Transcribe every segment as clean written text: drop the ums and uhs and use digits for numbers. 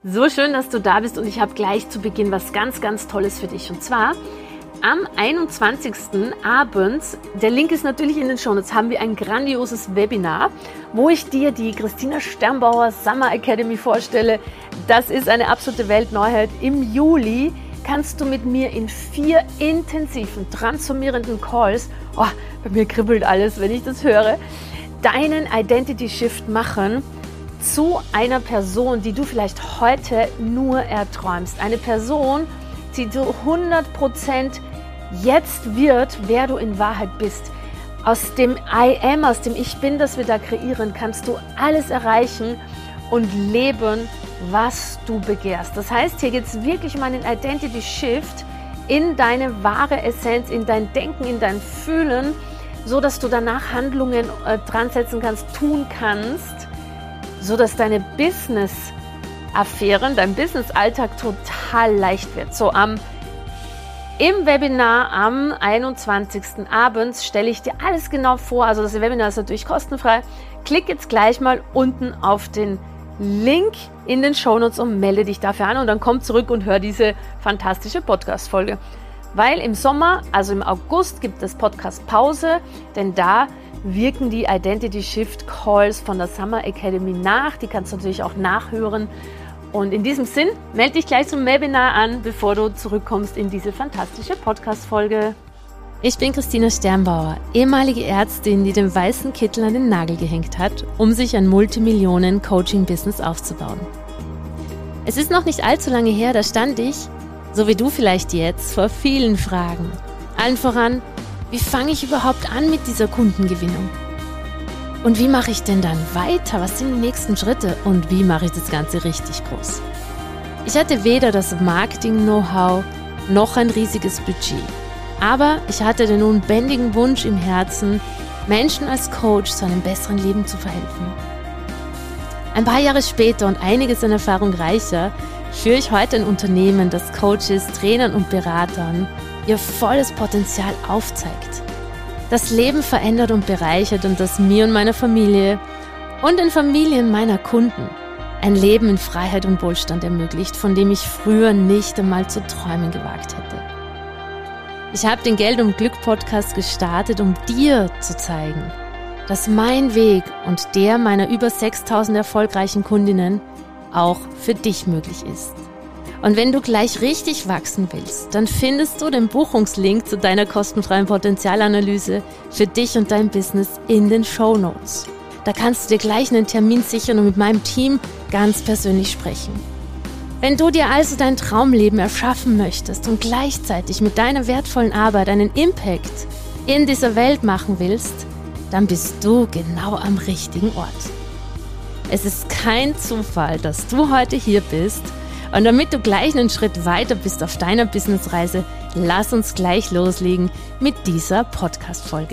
So schön, dass du da bist und ich habe gleich zu Beginn was ganz, ganz Tolles für dich. Und zwar am 21. abends, der Link ist natürlich in den Shownotes, haben wir ein grandioses Webinar, wo ich dir die Christina Sternbauer Summer Academy vorstelle. Das ist eine absolute Weltneuheit. Im Juli kannst du mit mir in 4 intensiven, transformierenden Calls, bei mir kribbelt alles, wenn ich das höre, deinen Identity Shift machen zu einer Person, die du vielleicht heute nur erträumst. Eine Person, die zu 100% jetzt wird, wer du in Wahrheit bist. Aus dem I Am, aus dem Ich Bin, das wir da kreieren, kannst du alles erreichen und leben, was du begehrst. Das heißt, hier geht es wirklich um einen Identity Shift in deine wahre Essenz, in dein Denken, in dein Fühlen, so dass du danach Handlungen dran setzen kannst, tun kannst, so dass deine Business-Affären, dein Business-Alltag total leicht wird. Im Webinar am 21. abends stelle ich dir alles genau vor. Also das Webinar ist natürlich kostenfrei. Klick jetzt gleich mal unten auf den Link in den Shownotes und melde dich dafür an und dann komm zurück und hör diese fantastische Podcast-Folge. Weil im Sommer, also im August, gibt es Podcast-Pause, denn da wirken die Identity Shift Calls von der Summer Academy nach. Die kannst du natürlich auch nachhören. Und in diesem Sinn, melde dich gleich zum Webinar an, bevor du zurückkommst in diese fantastische Podcast-Folge. Ich bin Christina Sternbauer, ehemalige Ärztin, die den weißen Kittel an den Nagel gehängt hat, um sich ein Multimillionen-Coaching-Business aufzubauen. Es ist noch nicht allzu lange her, da stand ich, so wie du vielleicht jetzt, vor vielen Fragen. Allen voran, wie fange ich überhaupt an mit dieser Kundengewinnung? Und wie mache ich denn dann weiter? Was sind die nächsten Schritte? Und wie mache ich das Ganze richtig groß? Ich hatte weder das Marketing-Know-how noch ein riesiges Budget. Aber ich hatte den unbändigen Wunsch im Herzen, Menschen als Coach zu einem besseren Leben zu verhelfen. Ein paar Jahre später und einiges an Erfahrung reicher, führe ich heute ein Unternehmen, das Coaches, Trainern und Beratern ihr volles Potenzial aufzeigt. Das Leben verändert und bereichert und das mir und meiner Familie und den Familien meiner Kunden ein Leben in Freiheit und Wohlstand ermöglicht, von dem ich früher nicht einmal zu träumen gewagt hätte. Ich habe den Geld und Glück Podcast gestartet, um dir zu zeigen, dass mein Weg und der meiner über 6.000 erfolgreichen Kundinnen auch für dich möglich ist. Und wenn du gleich richtig wachsen willst, dann findest du den Buchungslink zu deiner kostenfreien Potenzialanalyse für dich und dein Business in den Shownotes. Da kannst du dir gleich einen Termin sichern und mit meinem Team ganz persönlich sprechen. Wenn du dir also dein Traumleben erschaffen möchtest und gleichzeitig mit deiner wertvollen Arbeit einen Impact in dieser Welt machen willst, dann bist du genau am richtigen Ort. Es ist kein Zufall, dass du heute hier bist. Und damit du gleich einen Schritt weiter bist auf deiner Businessreise, lass uns gleich loslegen mit dieser Podcast-Folge.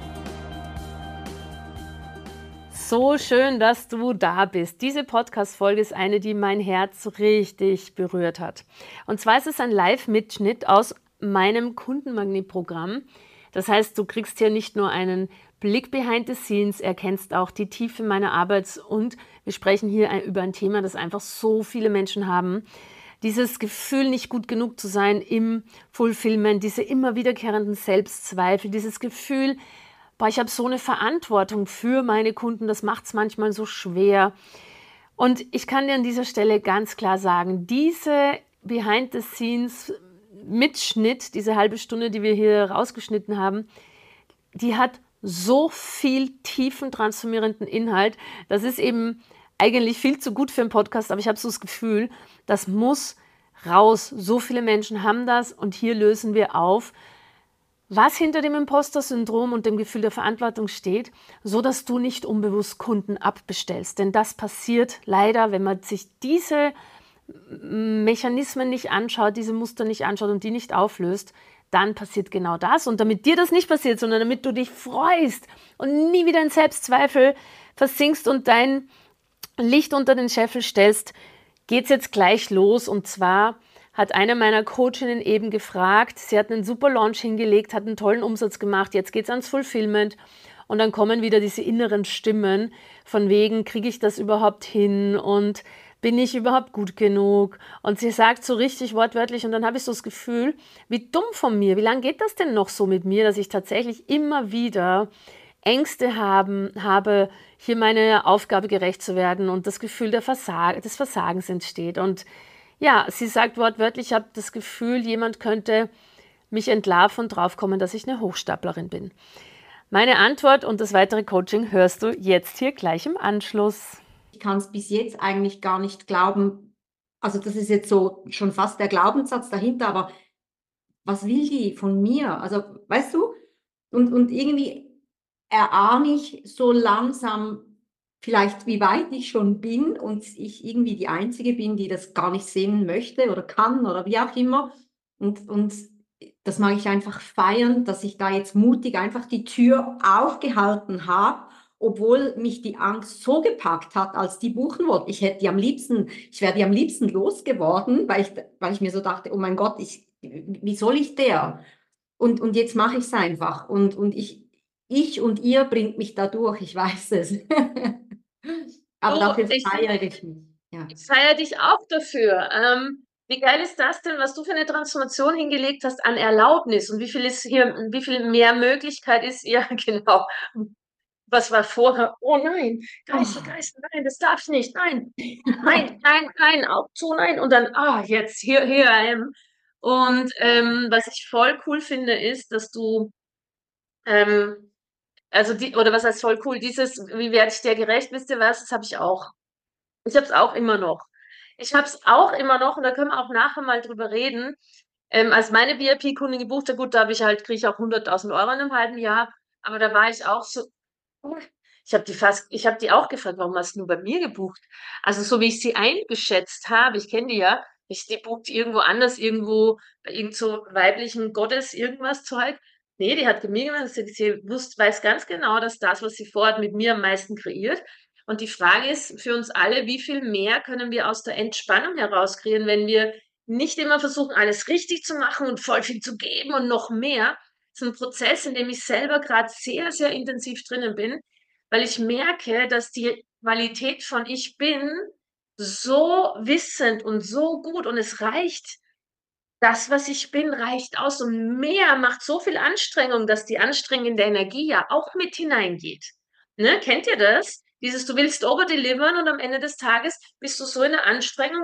So schön, dass du da bist. Diese Podcast-Folge ist eine, die mein Herz richtig berührt hat. Und zwar ist es ein Live-Mitschnitt aus meinem Kundenmagnet-Programm. Das heißt, du kriegst hier nicht nur einen Blick behind the scenes, erkennst auch die Tiefe meiner Arbeit und wir sprechen hier über ein Thema, das einfach so viele Menschen haben. Dieses Gefühl, nicht gut genug zu sein im Fulfillment, diese immer wiederkehrenden Selbstzweifel, dieses Gefühl, ich habe so eine Verantwortung für meine Kunden, das macht es manchmal so schwer. Und ich kann dir an dieser Stelle ganz klar sagen, diese behind the scenes Mitschnitt, diese halbe Stunde, die wir hier rausgeschnitten haben, die hat so viel tiefen, transformierenden Inhalt. Das ist eben eigentlich viel zu gut für einen Podcast, aber ich habe so das Gefühl, das muss raus. So viele Menschen haben das und hier lösen wir auf, was hinter dem Imposter-Syndrom und dem Gefühl der Verantwortung steht, so dass du nicht unbewusst Kunden abbestellst. Denn das passiert leider, wenn man sich diese Mechanismen nicht anschaut, diese Muster nicht anschaut und die nicht auflöst, dann passiert genau das. Und damit dir das nicht passiert, sondern damit du dich freust und nie wieder in Selbstzweifel versinkst und dein Licht unter den Scheffel stellst, geht's jetzt gleich los. Und zwar hat eine meiner Coachinnen eben gefragt, sie hat einen super Launch hingelegt, hat einen tollen Umsatz gemacht, jetzt geht's ans Fulfillment. Und dann kommen wieder diese inneren Stimmen von wegen, kriege ich das überhaupt hin und bin ich überhaupt gut genug? Und sie sagt so richtig wortwörtlich, und dann habe ich so das Gefühl, wie dumm von mir, wie lange geht das denn noch so mit mir, dass ich tatsächlich immer wieder Ängste habe, hier meine Aufgabe gerecht zu werden und das Gefühl des Versagens entsteht. Und ja, sie sagt wortwörtlich, ich habe das Gefühl, jemand könnte mich entlarven und draufkommen, dass ich eine Hochstaplerin bin. Meine Antwort und das weitere Coaching hörst du jetzt hier gleich im Anschluss. Ich kann es bis jetzt eigentlich gar nicht glauben. Also das ist jetzt so schon fast der Glaubenssatz dahinter, aber was will die von mir? Also weißt du? Und irgendwie erahne ich so langsam vielleicht, wie weit ich schon bin und ich irgendwie die Einzige bin, die das gar nicht sehen möchte oder kann oder wie auch immer. Und das mag ich einfach feiern, dass ich da jetzt mutig einfach die Tür aufgehalten habe, obwohl mich die Angst so gepackt hat, als die buchen wollte. Ich wäre die am liebsten losgeworden, weil ich mir so dachte, oh mein Gott, wie soll ich der? Und jetzt mache ich es einfach. Und ich und ihr bringt mich da durch, ich weiß es. Aber Du, dafür feiere ich mich. Ja. ich feiere dich auch dafür. Wie geil ist das denn, was du für eine Transformation hingelegt hast an Erlaubnis und wie viel mehr Möglichkeit ist, ja, genau. Was war vorher? Oh nein, Geißel, Oh. Geißel, nein, das darf nicht, nein, nein, nein, nein, auch zu, nein. Und dann, jetzt, hier I am. Und was ich voll cool finde, ist, dass du, ähm, oder was heißt voll cool, wie werde ich dir gerecht, wisst ihr was, das habe ich auch. Ich habe es auch immer noch. Ich habe es auch immer noch, und da können wir auch nachher mal drüber reden. Als meine VIP-Kundin gebucht hat, gut, kriege ich auch 100.000 Euro in einem halben Jahr, aber da war ich auch so, ich habe die auch gefragt, warum hast du nur bei mir gebucht? Also so wie ich sie eingeschätzt habe, ich kenne die ja, die bucht irgendwo anders, irgendwo bei irgend so weiblichen Gottes irgendwas Zeug. Nee, die hat mir gemacht, weiß ganz genau, dass das, was sie vorhat, mit mir am meisten kreiert. Und die Frage ist für uns alle, wie viel mehr können wir aus der Entspannung herauskreieren, wenn wir nicht immer versuchen, alles richtig zu machen und voll viel zu geben und noch mehr. Das ist ein Prozess, in dem ich selber gerade sehr, sehr intensiv drinnen bin, weil ich merke, dass die Qualität von ich bin so wissend und so gut und es reicht, das, was ich bin, reicht aus und mehr macht so viel Anstrengung, dass die anstrengende Energie ja auch mit hineingeht. Ne? Kennt ihr das? Du willst overdelivern und am Ende des Tages bist du so in der Anstrengung,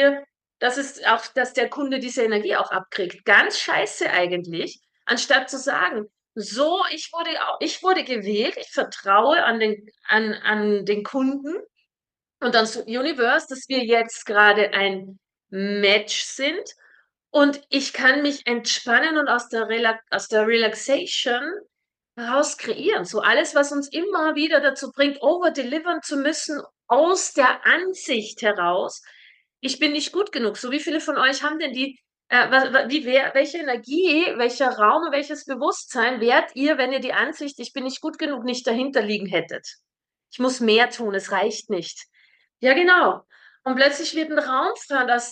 dass der Kunde diese Energie auch abkriegt. Ganz scheiße eigentlich, anstatt zu sagen, so, ich wurde gewählt, ich vertraue an den Kunden und ans Universe, dass wir jetzt gerade ein Match sind und ich kann mich entspannen und aus der Relaxation heraus kreieren. So alles, was uns immer wieder dazu bringt, overdelivern zu müssen, aus der Ansicht heraus, ich bin nicht gut genug. So wie viele von euch haben denn welche Energie, welcher Raum, welches Bewusstsein wärt ihr, wenn ihr die Ansicht, ich bin nicht gut genug, nicht dahinter liegen hättet? Ich muss mehr tun, es reicht nicht. Ja, genau. Und plötzlich wird ein Raum frei und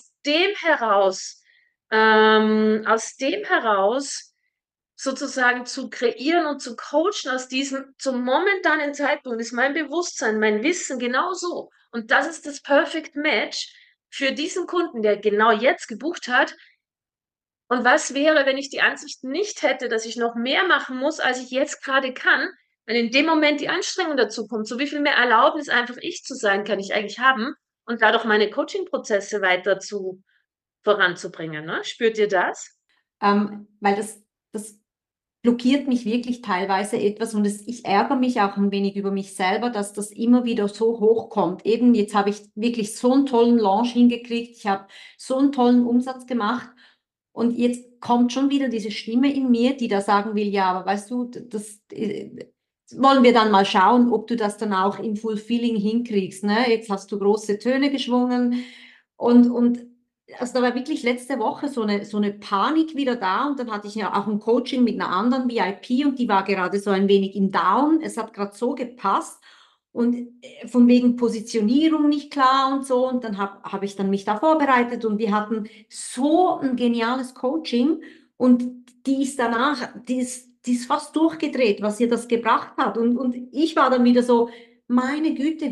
aus dem heraus sozusagen zu kreieren und zu coachen aus diesem zum momentanen Zeitpunkt ist mein Bewusstsein, mein Wissen genauso. Und das ist das Perfect Match für diesen Kunden, der genau jetzt gebucht hat. Und was wäre, wenn ich die Ansicht nicht hätte, dass ich noch mehr machen muss, als ich jetzt gerade kann, wenn in dem Moment die Anstrengung dazu kommt, so wie viel mehr Erlaubnis einfach ich zu sein kann ich eigentlich haben und dadurch meine Coaching-Prozesse voranzubringen. Ne? Spürt ihr das? Weil das blockiert mich wirklich teilweise etwas und ich ärgere mich auch ein wenig über mich selber, dass das immer wieder so hochkommt. Eben jetzt habe ich wirklich so einen tollen Launch hingekriegt, ich habe so einen tollen Umsatz gemacht und jetzt kommt schon wieder diese Stimme in mir, die da sagen will, ja, aber weißt du, das wollen wir dann mal schauen, ob du das dann auch im Fulfilling hinkriegst. Ne? Jetzt hast du große Töne geschwungen und also da war wirklich letzte Woche so eine Panik wieder da und dann hatte ich ja auch ein Coaching mit einer anderen VIP und die war gerade so ein wenig im Down. Es hat gerade so gepasst und von wegen Positionierung nicht klar und so und dann hab ich dann mich da vorbereitet und wir hatten so ein geniales Coaching und die ist fast durchgedreht, was ihr das gebracht hat und ich war dann wieder so, meine Güte,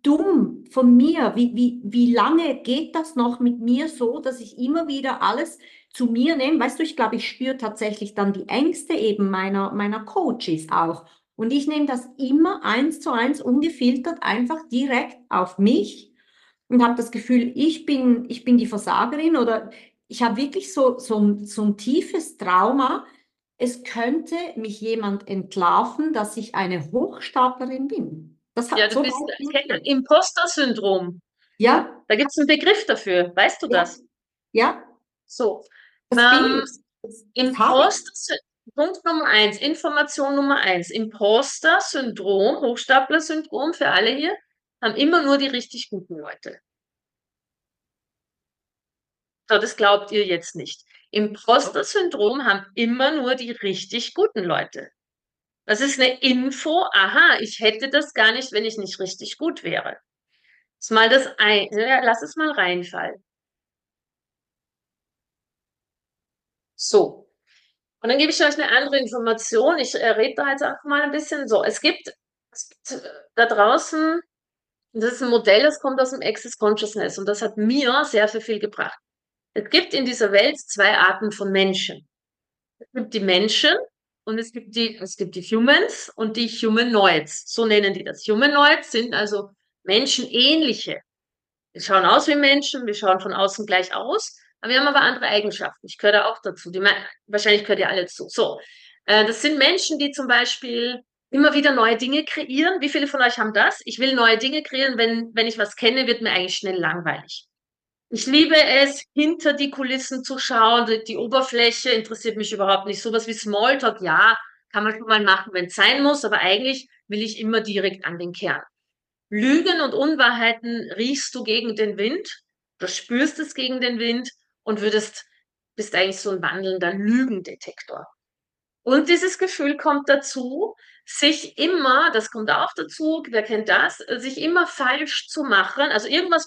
dumm von mir. Wie lange geht das noch mit mir so, dass ich immer wieder alles zu mir nehme? Weißt du, ich glaube, ich spüre tatsächlich dann die Ängste eben meiner Coaches auch. Und ich nehme das immer 1:1 ungefiltert einfach direkt auf mich und habe das Gefühl, ich bin die Versagerin oder ich habe wirklich so ein tiefes Trauma. Es könnte mich jemand entlarven, dass ich eine Hochstaplerin bin. Das Ja, hat du so bist weit Imposter-Syndrom. ja, Da gibt es einen Begriff dafür. Weißt du ja, das? ja, So. das bin Ähm, ich. Das habe ich. Imposter, Punkt Nummer eins, Information Nummer eins. Imposter-Syndrom, Hochstapler-Syndrom für alle hier, haben immer nur die richtig guten Leute. So, das glaubt ihr jetzt nicht. Imposter-Syndrom haben immer nur die richtig guten Leute. Das ist eine Info, aha, ich hätte das gar nicht, wenn ich nicht richtig gut wäre. Das ist mal das ein, ja, lass es mal reinfallen. So. Und dann gebe ich euch eine andere Information. Ich rede da jetzt einfach mal ein bisschen so. Es gibt da draußen, das ist ein Modell, das kommt aus dem Access Consciousness und das hat mir sehr, sehr viel gebracht. Es gibt in dieser Welt zwei Arten von Menschen. Es gibt die Menschen und es gibt die Humans und die Humanoids. So nennen die das. Humanoids sind also menschenähnliche. Wir schauen aus wie Menschen, wir schauen von außen gleich aus, aber wir haben aber andere Eigenschaften. Ich gehöre da auch dazu. Wahrscheinlich gehört ihr alle zu. So, das sind Menschen, die zum Beispiel immer wieder neue Dinge kreieren. Wie viele von euch haben das? Ich will neue Dinge kreieren. Wenn ich was kenne, wird mir eigentlich schnell langweilig. Ich liebe es, hinter die Kulissen zu schauen. Die Oberfläche interessiert mich überhaupt nicht. Sowas wie Smalltalk, ja, kann man schon mal machen, wenn es sein muss, aber eigentlich will ich immer direkt an den Kern. Lügen und Unwahrheiten riechst du gegen den Wind, du spürst es gegen den Wind und bist eigentlich so ein wandelnder Lügendetektor. Und dieses Gefühl kommt dazu, sich immer, das kommt auch dazu, wer kennt das, sich immer falsch zu machen. Also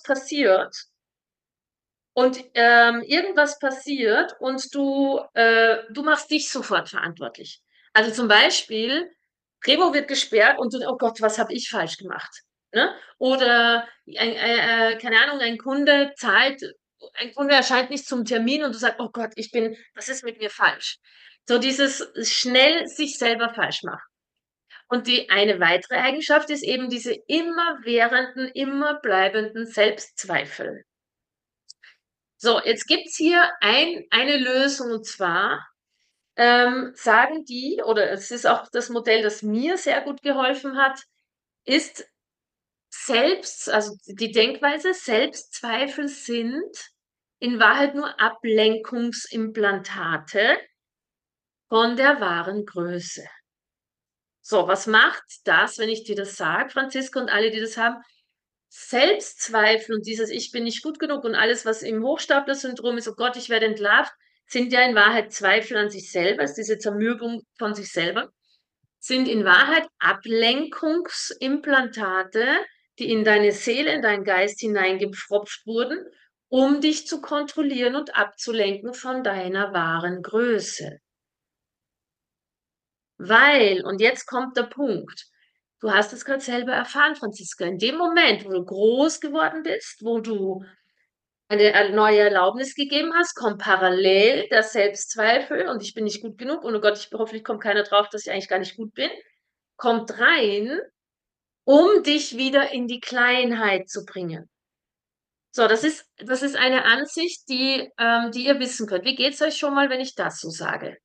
irgendwas passiert und du machst dich sofort verantwortlich. Also zum Beispiel, Remo wird gesperrt und du, oh Gott, was habe ich falsch gemacht? Ne? Oder keine Ahnung, ein Kunde erscheint nicht zum Termin und du sagst, oh Gott, was ist mit mir falsch? So dieses schnell sich selber falsch machen. Und die eine weitere Eigenschaft ist eben diese immerwährenden, immer bleibenden Selbstzweifel. So, jetzt gibt's hier eine Lösung und zwar sagen die, oder es ist auch das Modell, das mir sehr gut geholfen hat, ist also die Denkweise, Selbstzweifel sind in Wahrheit nur Ablenkungsimplantate von der wahren Größe. So, was macht das, wenn ich dir das sage, Franziska und alle, die das haben? Selbstzweifel und dieses Ich bin nicht gut genug und alles, was im Hochstapler-Syndrom ist, oh Gott, ich werde entlarvt, sind ja in Wahrheit Zweifel an sich selber, ist diese Zermürbung von sich selber, sind in Wahrheit Ablenkungsimplantate, die in deine Seele, in deinen Geist hineingepfropft wurden, um dich zu kontrollieren und abzulenken von deiner wahren Größe. Weil, und jetzt kommt der Punkt, du hast es gerade selber erfahren, Franziska, in dem Moment, wo du groß geworden bist, wo du eine neue Erlaubnis gegeben hast, kommt parallel der Selbstzweifel und ich bin nicht gut genug und oh Gott, hoffentlich kommt keiner drauf, dass ich eigentlich gar nicht gut bin, kommt rein, um dich wieder in die Kleinheit zu bringen. So, das ist eine Ansicht, die ihr wissen könnt. Wie geht's euch schon mal, wenn ich das so sage?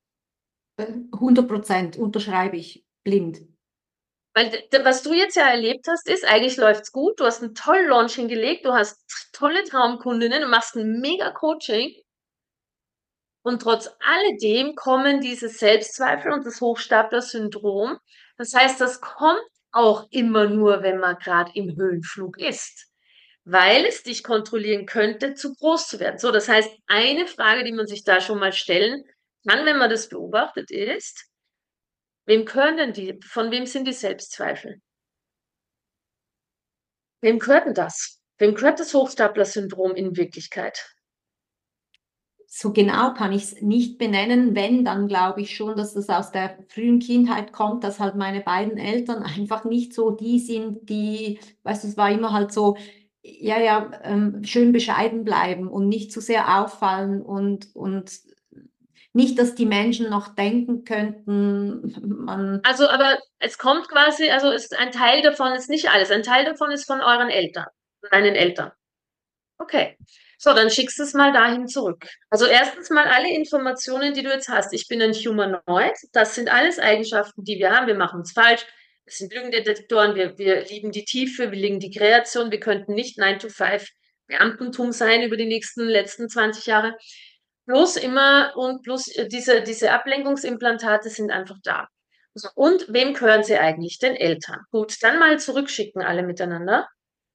100% unterschreibe ich blind. Weil was du jetzt ja erlebt hast, ist, eigentlich läuft's gut, du hast einen tollen Launch hingelegt, du hast tolle Traumkundinnen, du machst ein mega Coaching und trotz alledem kommen diese Selbstzweifel und das Hochstapler-Syndrom. Das heißt, das kommt auch immer nur, wenn man gerade im Höhenflug ist, weil es dich kontrollieren könnte, zu groß zu werden. So, das heißt, eine Frage, die man sich da schon mal stellen kann, wenn man das beobachtet, ist, von wem sind die Selbstzweifel? Wem gehört denn das? Wem gehört das Hochstapler-Syndrom in Wirklichkeit? so genau kann ich es nicht benennen. Wenn, dann glaube ich schon, dass das aus der frühen Kindheit kommt, dass halt meine beiden Eltern einfach nicht so die sind, die, weißt du, es war immer halt so, ja, ja, schön bescheiden bleiben und nicht zu sehr auffallen und nicht, dass die Menschen noch denken könnten, man, Also, aber es kommt quasi, also ist ein Teil davon ist nicht alles. Ein Teil davon ist von euren Eltern, deinen Eltern. Okay. So, dann schickst du es mal dahin zurück. Also erstens mal alle Informationen, die du jetzt hast. Ich bin ein Humanoid. Das sind alles Eigenschaften, die wir haben. Wir machen es falsch. Das sind Lügendetektoren. Wir lieben die Tiefe. Wir lieben die Kreation. Wir könnten nicht 9 to 5 Beamtentum sein über die letzten 20 Jahre. Bloß immer und bloß diese Ablenkungsimplantate sind einfach da. So, und wem gehören sie eigentlich? Den Eltern. Gut, dann mal zurückschicken alle miteinander.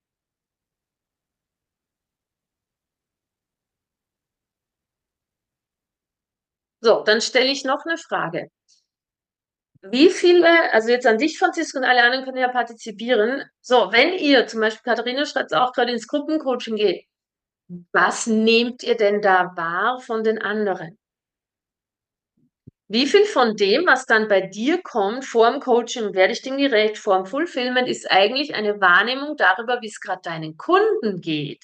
So, dann stelle ich noch eine Frage. Wie viele, also jetzt an dich, Franziska, und alle anderen können ja partizipieren. So, wenn ihr, zum Beispiel Katharina schreibt es auch gerade, ins Gruppencoaching geht, was nehmt ihr denn da wahr von den anderen? Wie viel von dem, was dann bei dir kommt, vor dem Coaching, werde ich dem gerecht, vor dem Fulfillment, ist eigentlich eine Wahrnehmung darüber, wie es gerade deinen Kunden geht?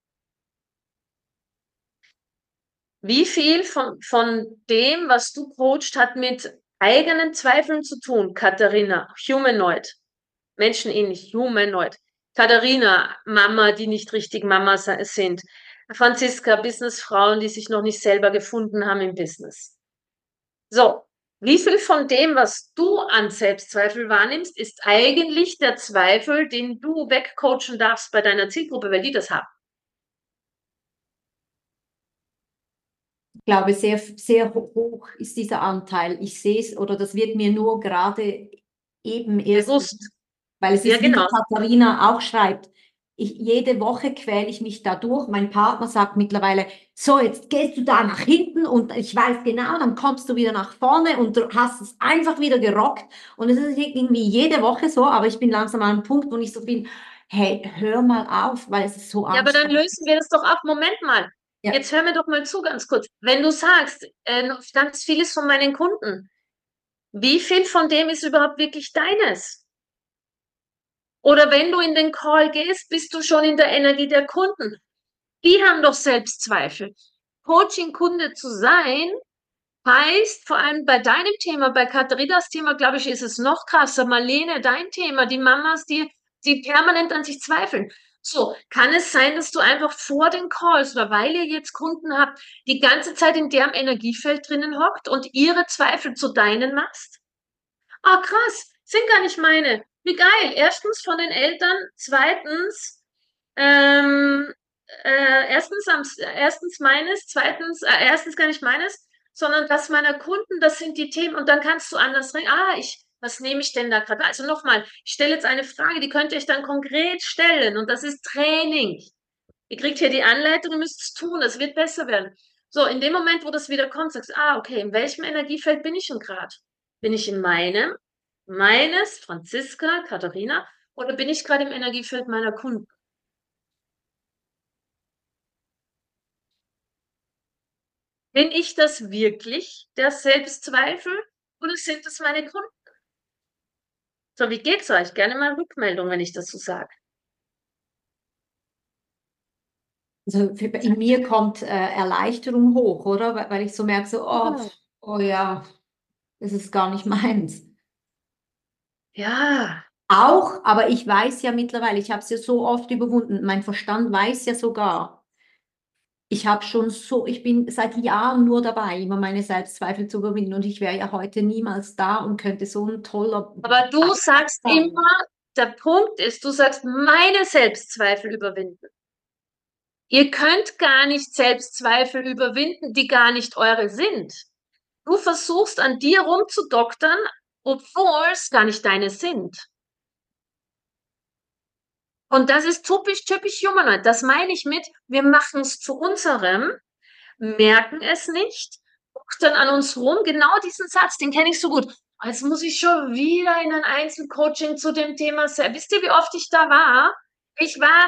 Wie viel von dem, was du coacht, hat mit eigenen Zweifeln zu tun, Katharina? Humanoid, menschenähnlich, Humanoid. Katharina, Mama, die nicht richtig Mama sind. Franziska, Businessfrauen, die sich noch nicht selber gefunden haben im Business. So, wie viel von dem, was du an Selbstzweifel wahrnimmst, ist eigentlich der Zweifel, den du wegcoachen darfst bei deiner Zielgruppe, weil die das haben? ich glaube, sehr, sehr hoch ist dieser Anteil. Ich sehe es, oder das wird mir nur gerade eben erst, Bewusst. weil es Ja, ist, wie die genau. Katharina auch schreibt, jede Woche quäle ich mich da durch. Mein Partner sagt mittlerweile, so, jetzt gehst du da nach hinten und ich weiß genau, dann kommst du wieder nach vorne und du hast es einfach wieder gerockt. Und es ist irgendwie jede Woche so, aber ich bin langsam an einem Punkt, wo ich so bin, hey, hör mal auf, weil es ist so Ja, aber dann anstrengend. lösen wir das doch ab. Moment mal. Ja. Jetzt hör mir doch mal zu, ganz kurz. Wenn du sagst, ganz vieles von meinen Kunden, wie viel von dem ist überhaupt wirklich deines? Oder wenn du in den Call gehst, bist du schon in der Energie der Kunden. Die haben doch Selbstzweifel. Coaching-Kunde zu sein, heißt vor allem bei deinem Thema, bei Katharinas Thema, glaube ich, ist es noch krasser. Marlene, dein Thema, die Mamas, die permanent an sich zweifeln. So, kann es sein, dass du einfach vor den Calls oder weil ihr jetzt Kunden habt, die ganze Zeit in deren Energiefeld drinnen hockt und ihre Zweifel zu deinen machst? Ah, krass, sind gar nicht meine. Wie geil. Erstens von den Eltern, zweitens, ähm, erstens meines, zweitens, erstens gar nicht meines, sondern das meiner Kunden, das sind die Themen und dann kannst du anders reden. Was nehme ich denn da gerade? Also nochmal, ich stelle jetzt eine Frage, die könnt ihr euch dann konkret stellen und das ist Training. Ihr kriegt hier die Anleitung, ihr müsst es tun, es wird besser werden. So, in dem Moment, wo das wieder kommt, sagst du, okay, in welchem Energiefeld bin ich denn gerade? Bin ich in meines, Franziska, Katharina, oder bin ich gerade im Energiefeld meiner Kunden? Bin ich das wirklich, der Selbstzweifel, oder sind es meine Kunden? So, wie geht's euch? Gerne mal Rückmeldung, wenn ich das so sage. Also in mir kommt Erleichterung hoch, oder? Weil ich so merke, so, oh ja, das ist gar nicht meins. Ja, Auch, aber ich weiß ja mittlerweile, ich habe es ja so oft überwunden. Mein Verstand weiß ja sogar, ich bin seit Jahren nur dabei, immer meine Selbstzweifel zu überwinden und ich wäre ja heute niemals da und könnte so ein toller aber du sagst sein. immer, der Punkt ist, du sagst meine Selbstzweifel überwinden. Ihr könnt gar nicht Selbstzweifel überwinden, die gar nicht eure sind. Du versuchst an dir rumzudoktern, obwohl es gar nicht deine sind. Und das ist typisch Humanoid. Das meine ich mit, wir machen es zu unserem, merken es nicht, doktern an uns rum. Genau diesen Satz, den kenne ich so gut. Jetzt muss ich schon wieder in ein Einzelcoaching zu dem Thema. Wisst ihr, wie oft ich da war? Ich war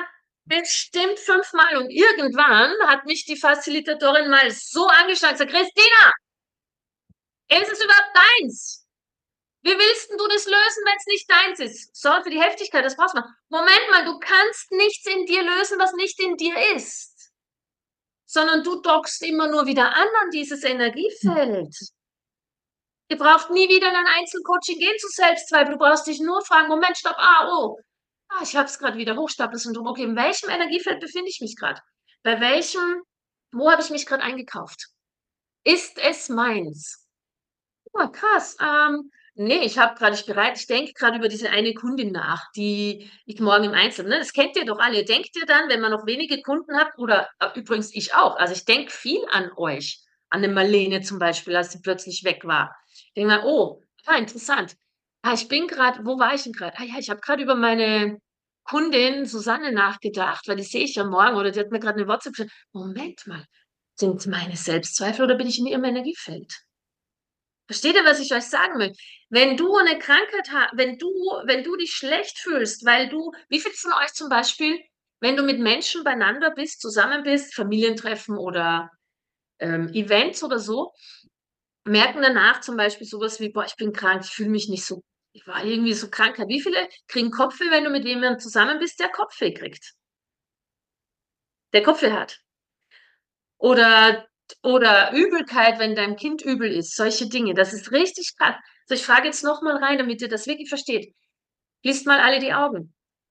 bestimmt 5-mal. Und irgendwann hat mich die Facilitatorin mal so angeschaut und gesagt, Christina, ist es überhaupt deins? Wie willst denn du das lösen, wenn es nicht deins ist? Sorry für die Heftigkeit, das brauchst du mal. Moment mal, du kannst nichts in dir lösen, was nicht in dir ist. Sondern du dockst immer nur wieder an dieses Energiefeld. Ihr braucht nie wieder in ein Einzelcoaching gehen zu Selbstzweifel. Du brauchst dich nur fragen, Moment, stopp, ich habe es gerade wieder, Hochstapelsyndrom. Okay, in welchem Energiefeld befinde ich mich gerade? Wo habe ich mich gerade eingekauft? Ist es meins? Oh, krass. Nee, ich denke gerade über diese eine Kundin nach, die ich morgen im Einzelnen, ne? Das kennt ihr doch alle. Ihr denkt ihr dann, wenn man noch wenige Kunden hat, oder übrigens ich auch, also ich denke viel an euch, an eine Marlene zum Beispiel, als sie plötzlich weg war. Ich denke mal, interessant. Ich bin gerade, wo war ich denn gerade? Ja, ich habe gerade über meine Kundin Susanne nachgedacht, weil die sehe ich ja morgen, oder die hat mir gerade eine WhatsApp geschrieben. Moment mal, sind meine Selbstzweifel oder bin ich in ihrem Energiefeld? Versteht ihr, was ich euch sagen will? Wenn du eine Krankheit hast, wenn du dich schlecht fühlst, wie viele von euch zum Beispiel, wenn du mit Menschen beieinander bist, zusammen bist, Familientreffen oder Events oder so, merken danach zum Beispiel sowas wie, boah, ich bin krank, ich fühle mich nicht so, ich war irgendwie so krank. Wie viele kriegen Kopfweh, wenn du mit jemandem zusammen bist, der Kopfweh kriegt, der Kopfweh hat? Oder, oder Übelkeit, wenn deinem Kind übel ist. Solche Dinge. Das ist richtig krass. So, ich frage jetzt noch mal rein, damit ihr das wirklich versteht. Schließt mal alle die Augen.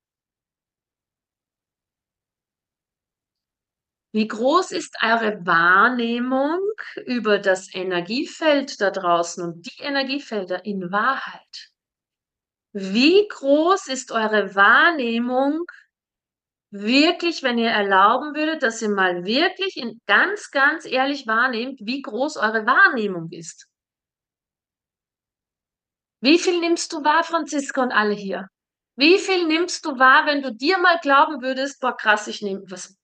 Wie groß ist eure Wahrnehmung über das Energiefeld da draußen und die Energiefelder in Wahrheit? Wie groß ist eure Wahrnehmung wirklich, wenn ihr erlauben würdet, dass ihr mal wirklich ganz, ganz ehrlich wahrnehmt, wie groß eure Wahrnehmung ist? Wie viel nimmst du wahr, Franziska und alle hier? Wie viel nimmst du wahr, wenn du dir mal glauben würdest, boah, krass, ich nehme was?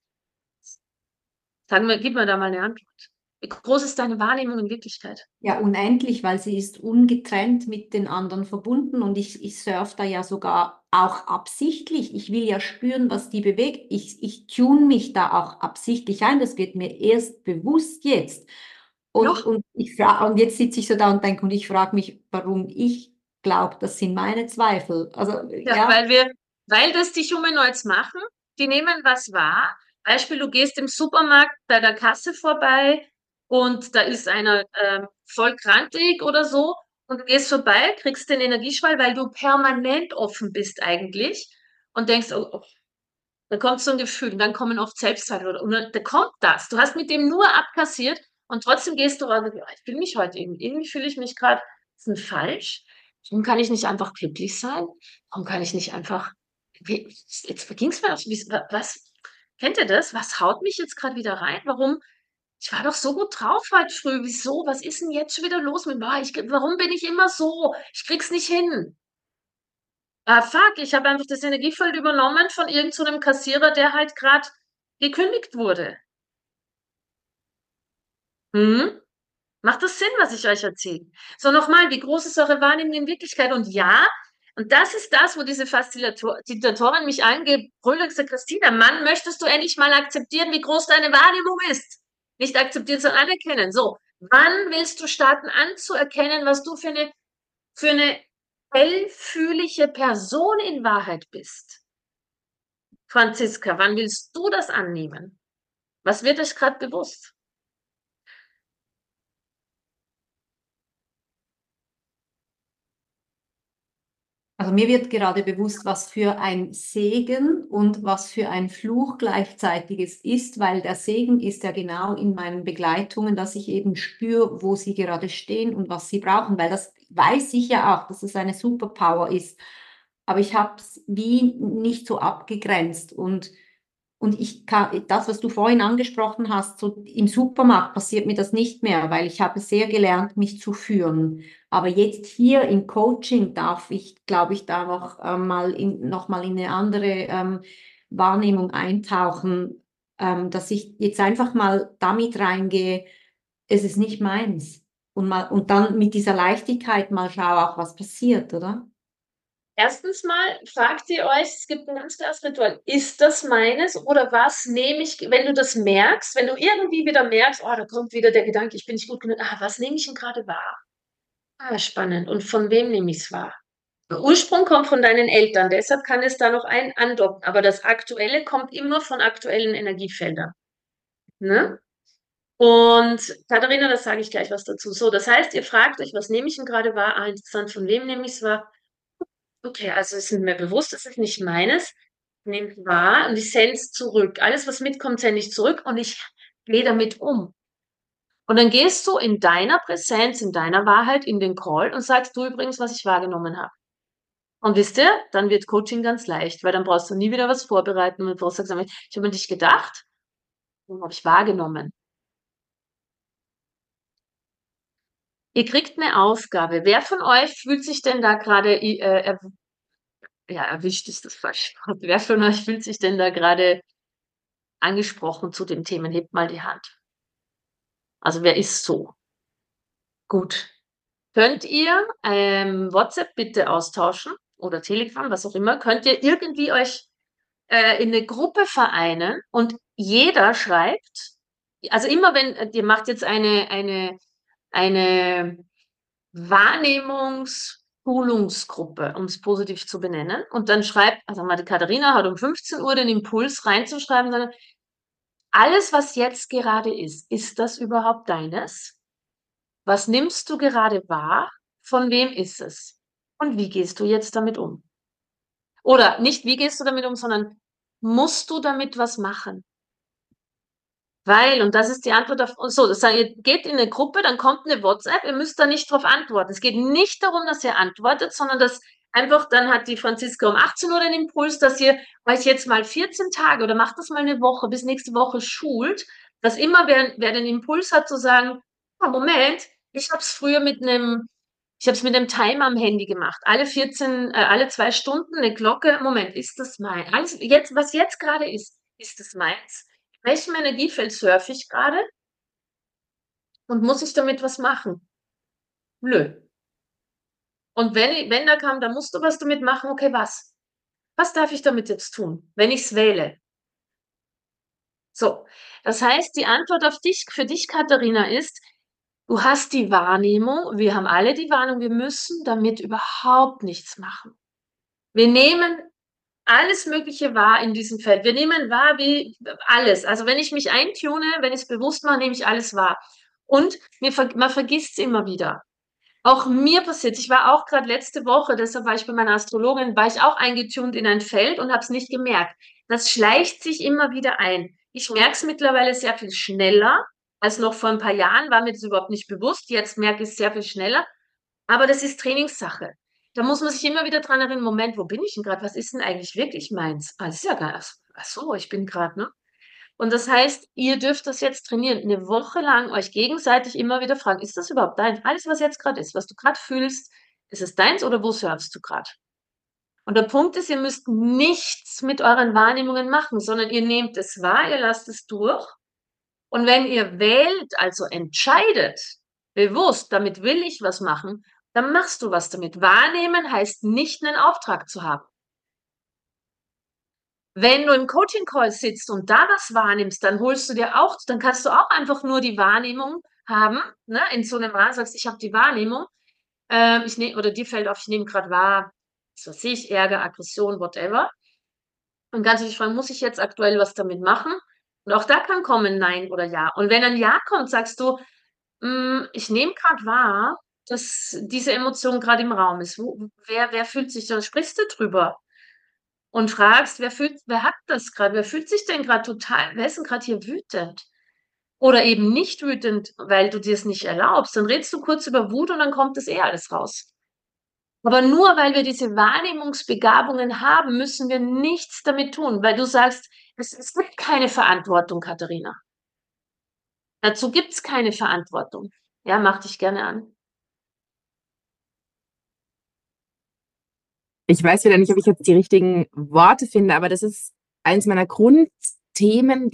Gib mir da mal eine Antwort. Wie groß ist deine Wahrnehmung in Wirklichkeit? Ja, unendlich, weil sie ist ungetrennt mit den anderen verbunden und ich surfe da ja sogar auch absichtlich. Ich will ja spüren, was die bewegt. Ich tune mich da auch absichtlich ein. Das wird mir erst bewusst jetzt. Noch? Und jetzt sitze ich so da und denke, und ich frage mich, warum ich glaube, das sind meine Zweifel. Also Ja, ja, weil das die Humanoids machen, die nehmen was wahr. Beispiel, du gehst im Supermarkt bei der Kasse vorbei und da ist einer voll krantig oder so und du gehst vorbei, kriegst den Energieschwall, weil du permanent offen bist eigentlich und denkst, dann kommt so ein Gefühl und dann kommen oft Selbstzweifel und dann da kommt das. Du hast mit dem nur abkassiert und trotzdem gehst du raus und sagst, ja, ich fühle mich heute irgendwie fühle ich mich gerade, ist denn falsch? Warum kann ich nicht einfach glücklich sein? Warum kann ich nicht einfach, jetzt ging es mir auf, was, kennt ihr das? Was haut mich jetzt gerade wieder rein? Warum? Ich war doch so gut drauf heute früh. Wieso? Was ist denn jetzt schon wieder los mit mir? Warum bin ich immer so? Ich krieg's nicht hin. Fuck, ich habe einfach das Energiefeld übernommen von irgend so einem Kassierer, der halt gerade gekündigt wurde. Hm? Macht das Sinn, was ich euch erzähle? So, nochmal, wie groß ist eure Wahrnehmung in Wirklichkeit? Und ja, und das ist das, wo diese Facilitatorin mich angebrüllt und gesagt, Christina, Mann, möchtest du endlich mal akzeptieren, wie groß deine Wahrnehmung ist? Nicht akzeptieren, sondern anerkennen. So, wann willst du starten anzuerkennen, was du für eine hellfühlige Person in Wahrheit bist? Franziska, wann willst du das annehmen? Was wird euch gerade bewusst? also mir wird gerade bewusst, was für ein Segen und was für ein Fluch gleichzeitig es ist, weil der Segen ist ja genau in meinen Begleitungen, dass ich eben spüre, wo sie gerade stehen und was sie brauchen, weil das weiß ich ja auch, dass es eine Superpower ist. Aber ich habe es wie nicht so abgegrenzt und ich kann, das, was du vorhin angesprochen hast, so im Supermarkt passiert mir das nicht mehr, weil ich habe sehr gelernt, mich zu führen. Aber jetzt hier im Coaching darf ich, glaube ich, da noch mal in eine andere Wahrnehmung eintauchen, dass ich jetzt einfach mal damit reingehe, es ist nicht meins. Und dann mit dieser Leichtigkeit mal schaue, auch was passiert, oder? erstens mal fragt ihr euch, es gibt ein ganz klares Ritual, ist das meines oder was nehme ich, wenn du das merkst, wenn du irgendwie wieder merkst, oh, da kommt wieder der Gedanke, ich bin nicht gut genug, was nehme ich denn gerade wahr? Spannend. Und von wem nehme ich es wahr? Der Ursprung kommt von deinen Eltern, deshalb kann es da noch ein andocken, aber das Aktuelle kommt immer von aktuellen Energiefeldern. Ne? Und Katharina, das sage ich gleich was dazu. So, das heißt, ihr fragt euch, was nehme ich denn gerade wahr? Interessant, von wem nehme ich es wahr? Okay, also es ist mir bewusst, es ist nicht meines. Nehme ich wahr und ich sende es zurück. Alles, was mitkommt, sende ich zurück und ich gehe damit um. Und dann gehst du in deiner Präsenz, in deiner Wahrheit, in den Call und sagst du übrigens, was ich wahrgenommen habe. Und wisst ihr, dann wird Coaching ganz leicht, weil dann brauchst du nie wieder was vorbereiten und brauchst sagen, ich habe an dich gedacht und habe ich wahrgenommen. Ihr kriegt eine Aufgabe. Wer von euch fühlt sich denn da gerade, erwischt ist das falsche Wort. Wer von euch fühlt sich denn da gerade angesprochen zu den Themen? Hebt mal die Hand. Also wer ist so? Gut. Könnt ihr WhatsApp bitte austauschen oder Telegram, was auch immer? Könnt ihr irgendwie euch in eine Gruppe vereinen und jeder schreibt, also immer wenn, ihr macht jetzt eine Wahrnehmungsschulungsgruppe, um es positiv zu benennen, und dann schreibt, also die Katharina hat um 15 Uhr den Impuls reinzuschreiben, sondern alles, was jetzt gerade ist das überhaupt deines? Was nimmst du gerade wahr? Von wem ist es? Und wie gehst du jetzt damit um? Oder nicht, wie gehst du damit um, sondern musst du damit was machen? Weil, und das ist die Antwort auf, so, das heißt, ihr geht in eine Gruppe, dann kommt eine WhatsApp, ihr müsst da nicht drauf antworten. Es geht nicht darum, dass ihr antwortet, sondern dass einfach, dann hat die Franziska um 18 Uhr den Impuls, dass ihr euch jetzt mal 14 Tage oder macht das mal eine Woche, bis nächste Woche schult, dass immer wer den Impuls hat zu sagen, Moment, ich habe es früher mit einem Timer am Handy gemacht. Alle 2 Stunden eine Glocke. Moment, ist das mein? Alles, jetzt, was jetzt gerade ist das meins? In welchem Energiefeld surfe ich gerade? Und muss ich damit was machen? Nö. Und wenn da kam, da musst du was damit machen, okay, was? Was darf ich damit jetzt tun, wenn ich es wähle? So, das heißt, die Antwort für dich, Katharina, ist, du hast die Wahrnehmung, wir haben alle die Wahrnehmung, wir müssen damit überhaupt nichts machen. Wir nehmen alles Mögliche wahr in diesem Feld. Wir nehmen wahr wie alles. Also wenn ich mich eintune, wenn ich es bewusst mache, nehme ich alles wahr. Und man vergisst es immer wieder. Auch mir passiert, ich war auch gerade letzte Woche, deshalb war ich bei meiner Astrologin, war ich auch eingetunt in ein Feld und habe es nicht gemerkt. Das schleicht sich immer wieder ein. Ich merke es mittlerweile sehr viel schneller als noch vor ein paar Jahren, war mir das überhaupt nicht bewusst. Jetzt merke ich es sehr viel schneller. Aber das ist Trainingssache. Da muss man sich immer wieder dran erinnern, Moment, wo bin ich denn gerade? Was ist denn eigentlich wirklich meins? Das ist ja gar nicht. Ach so, ich bin gerade, ne? Und das heißt, ihr dürft das jetzt trainieren, eine Woche lang euch gegenseitig immer wieder fragen, ist das überhaupt deins? Alles, was jetzt gerade ist, was du gerade fühlst, ist es deins oder wo surfst du gerade? Und der Punkt ist, ihr müsst nichts mit euren Wahrnehmungen machen, sondern ihr nehmt es wahr, ihr lasst es durch. Und wenn ihr wählt, also entscheidet, bewusst, damit will ich was machen, dann machst du was damit. Wahrnehmen heißt nicht, einen Auftrag zu haben. Wenn du im Coaching-Call sitzt und da was wahrnimmst, dann dann kannst du auch einfach nur die Wahrnehmung haben, ne, in so einem Rahmen, sagst, ich habe die Wahrnehmung, oder dir fällt auf, ich nehme gerade wahr, was weiß ich, Ärger, Aggression, whatever. Und kannst du dich fragen, muss ich jetzt aktuell was damit machen? Und auch da kann kommen Nein oder Ja. Und wenn ein Ja kommt, sagst du, ich nehme gerade wahr, dass diese Emotion gerade im Raum ist. Wer fühlt sich, dann sprichst du drüber und fragst, wer hat das gerade? Wer fühlt sich denn gerade wer ist denn gerade hier wütend? Oder eben nicht wütend, weil du dir es nicht erlaubst. Dann redest du kurz über Wut und dann kommt das alles raus. Aber nur weil wir diese Wahrnehmungsbegabungen haben, müssen wir nichts damit tun, weil du sagst, es gibt keine Verantwortung, Katharina. Dazu gibt es keine Verantwortung. Ja, mach dich gerne an. Ich weiß wieder nicht, ob ich jetzt die richtigen Worte finde, aber das ist eins meiner Grundthemen,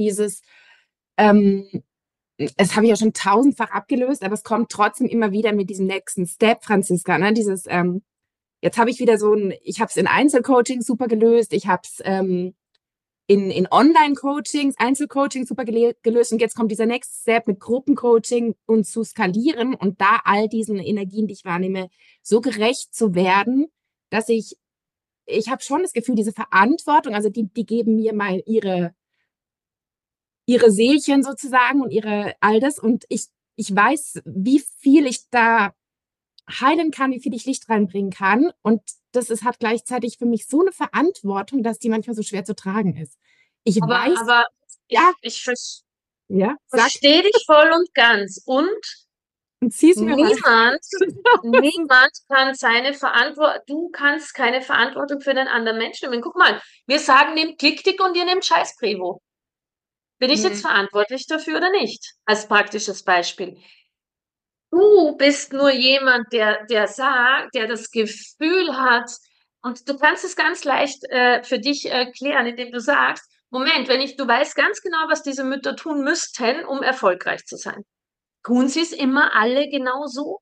es habe ich ja schon tausendfach abgelöst, aber es kommt trotzdem immer wieder mit diesem nächsten Step, Franziska, ne? Jetzt habe ich wieder ich habe es in Einzelcoaching super gelöst, ich habe es in Online-Coachings, Einzelcoachings super gelöst und jetzt kommt dieser Next Step mit Gruppencoaching und zu skalieren und da all diesen Energien, die ich wahrnehme, so gerecht zu werden, dass ich habe schon das Gefühl, diese Verantwortung, also die geben mir mal ihre Seelchen sozusagen und all das und ich weiß, wie viel ich da heilen kann, wie viel ich Licht reinbringen kann. Und hat gleichzeitig für mich so eine Verantwortung, dass die manchmal so schwer zu tragen ist. Ich weiß, Aber ja, ich ja, sag verstehe dich voll und ganz. Und und zieh's mir was. niemand kann seine Verantwortung, du kannst keine Verantwortung für einen anderen Menschen nehmen. Guck mal, wir sagen, nehmt Klicktick und ihr nehmt Scheiß-Prevo. Bin ich jetzt verantwortlich dafür oder nicht? Als praktisches Beispiel. Du bist nur jemand, der sagt, der das Gefühl hat, und du kannst es ganz leicht für dich erklären, indem du sagst, Moment, du weißt ganz genau, was diese Mütter tun müssten, um erfolgreich zu sein. Tun sie es immer alle genau so?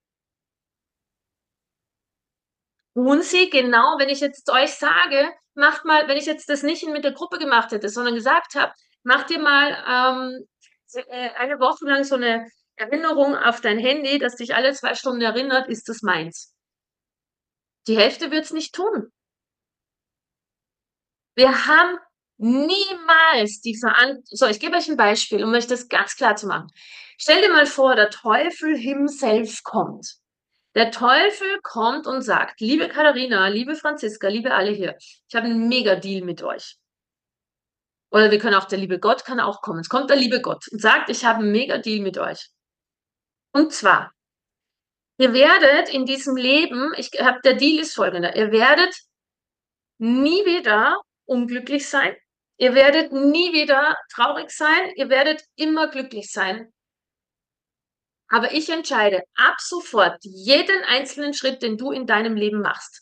Tun sie genau, wenn ich jetzt euch sage, macht mal, wenn ich jetzt das nicht mit der Gruppe gemacht hätte, sondern gesagt habe, macht dir mal eine Woche lang so eine Erinnerung auf dein Handy, das dich alle 2 Stunden erinnert, ist das meins? Die Hälfte wird es nicht tun. Wir haben niemals die Verantwortung. So, ich gebe euch ein Beispiel, um euch das ganz klar zu machen. Stell dir mal vor, der Teufel himself kommt. Der Teufel kommt und sagt, liebe Katharina, liebe Franziska, liebe alle hier, ich habe einen Mega-Deal mit euch. Oder wir können auch, der liebe Gott kann auch kommen. Es kommt der liebe Gott und sagt, ich habe einen Mega-Deal mit euch. Und zwar, ihr werdet in diesem Leben, der Deal ist folgender, ihr werdet nie wieder unglücklich sein. Ihr werdet nie wieder traurig sein. Ihr werdet immer glücklich sein. Aber ich entscheide ab sofort jeden einzelnen Schritt, den du in deinem Leben machst.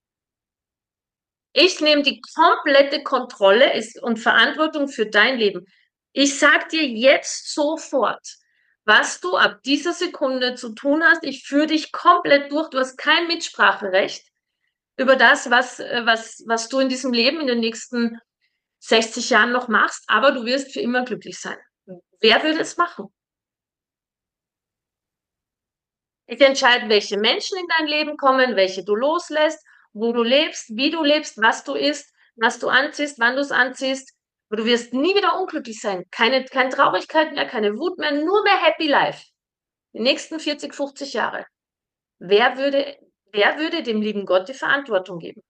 Ich nehme die komplette Kontrolle und Verantwortung für dein Leben. Ich sage dir jetzt sofort, was du ab dieser Sekunde zu tun hast. Ich führe dich komplett durch. Du hast kein Mitspracherecht über das, was du in diesem Leben in den nächsten 60 Jahren noch machst, aber du wirst für immer glücklich sein. Wer will das machen? Ich entscheide, welche Menschen in dein Leben kommen, welche du loslässt, wo du lebst, wie du lebst, was du isst, was du anziehst, wann du es anziehst. Aber du wirst nie wieder unglücklich sein. Keine Traurigkeit mehr, keine Wut mehr, nur mehr Happy Life. Die nächsten 40, 50 Jahre. Wer würde dem lieben Gott die Verantwortung geben?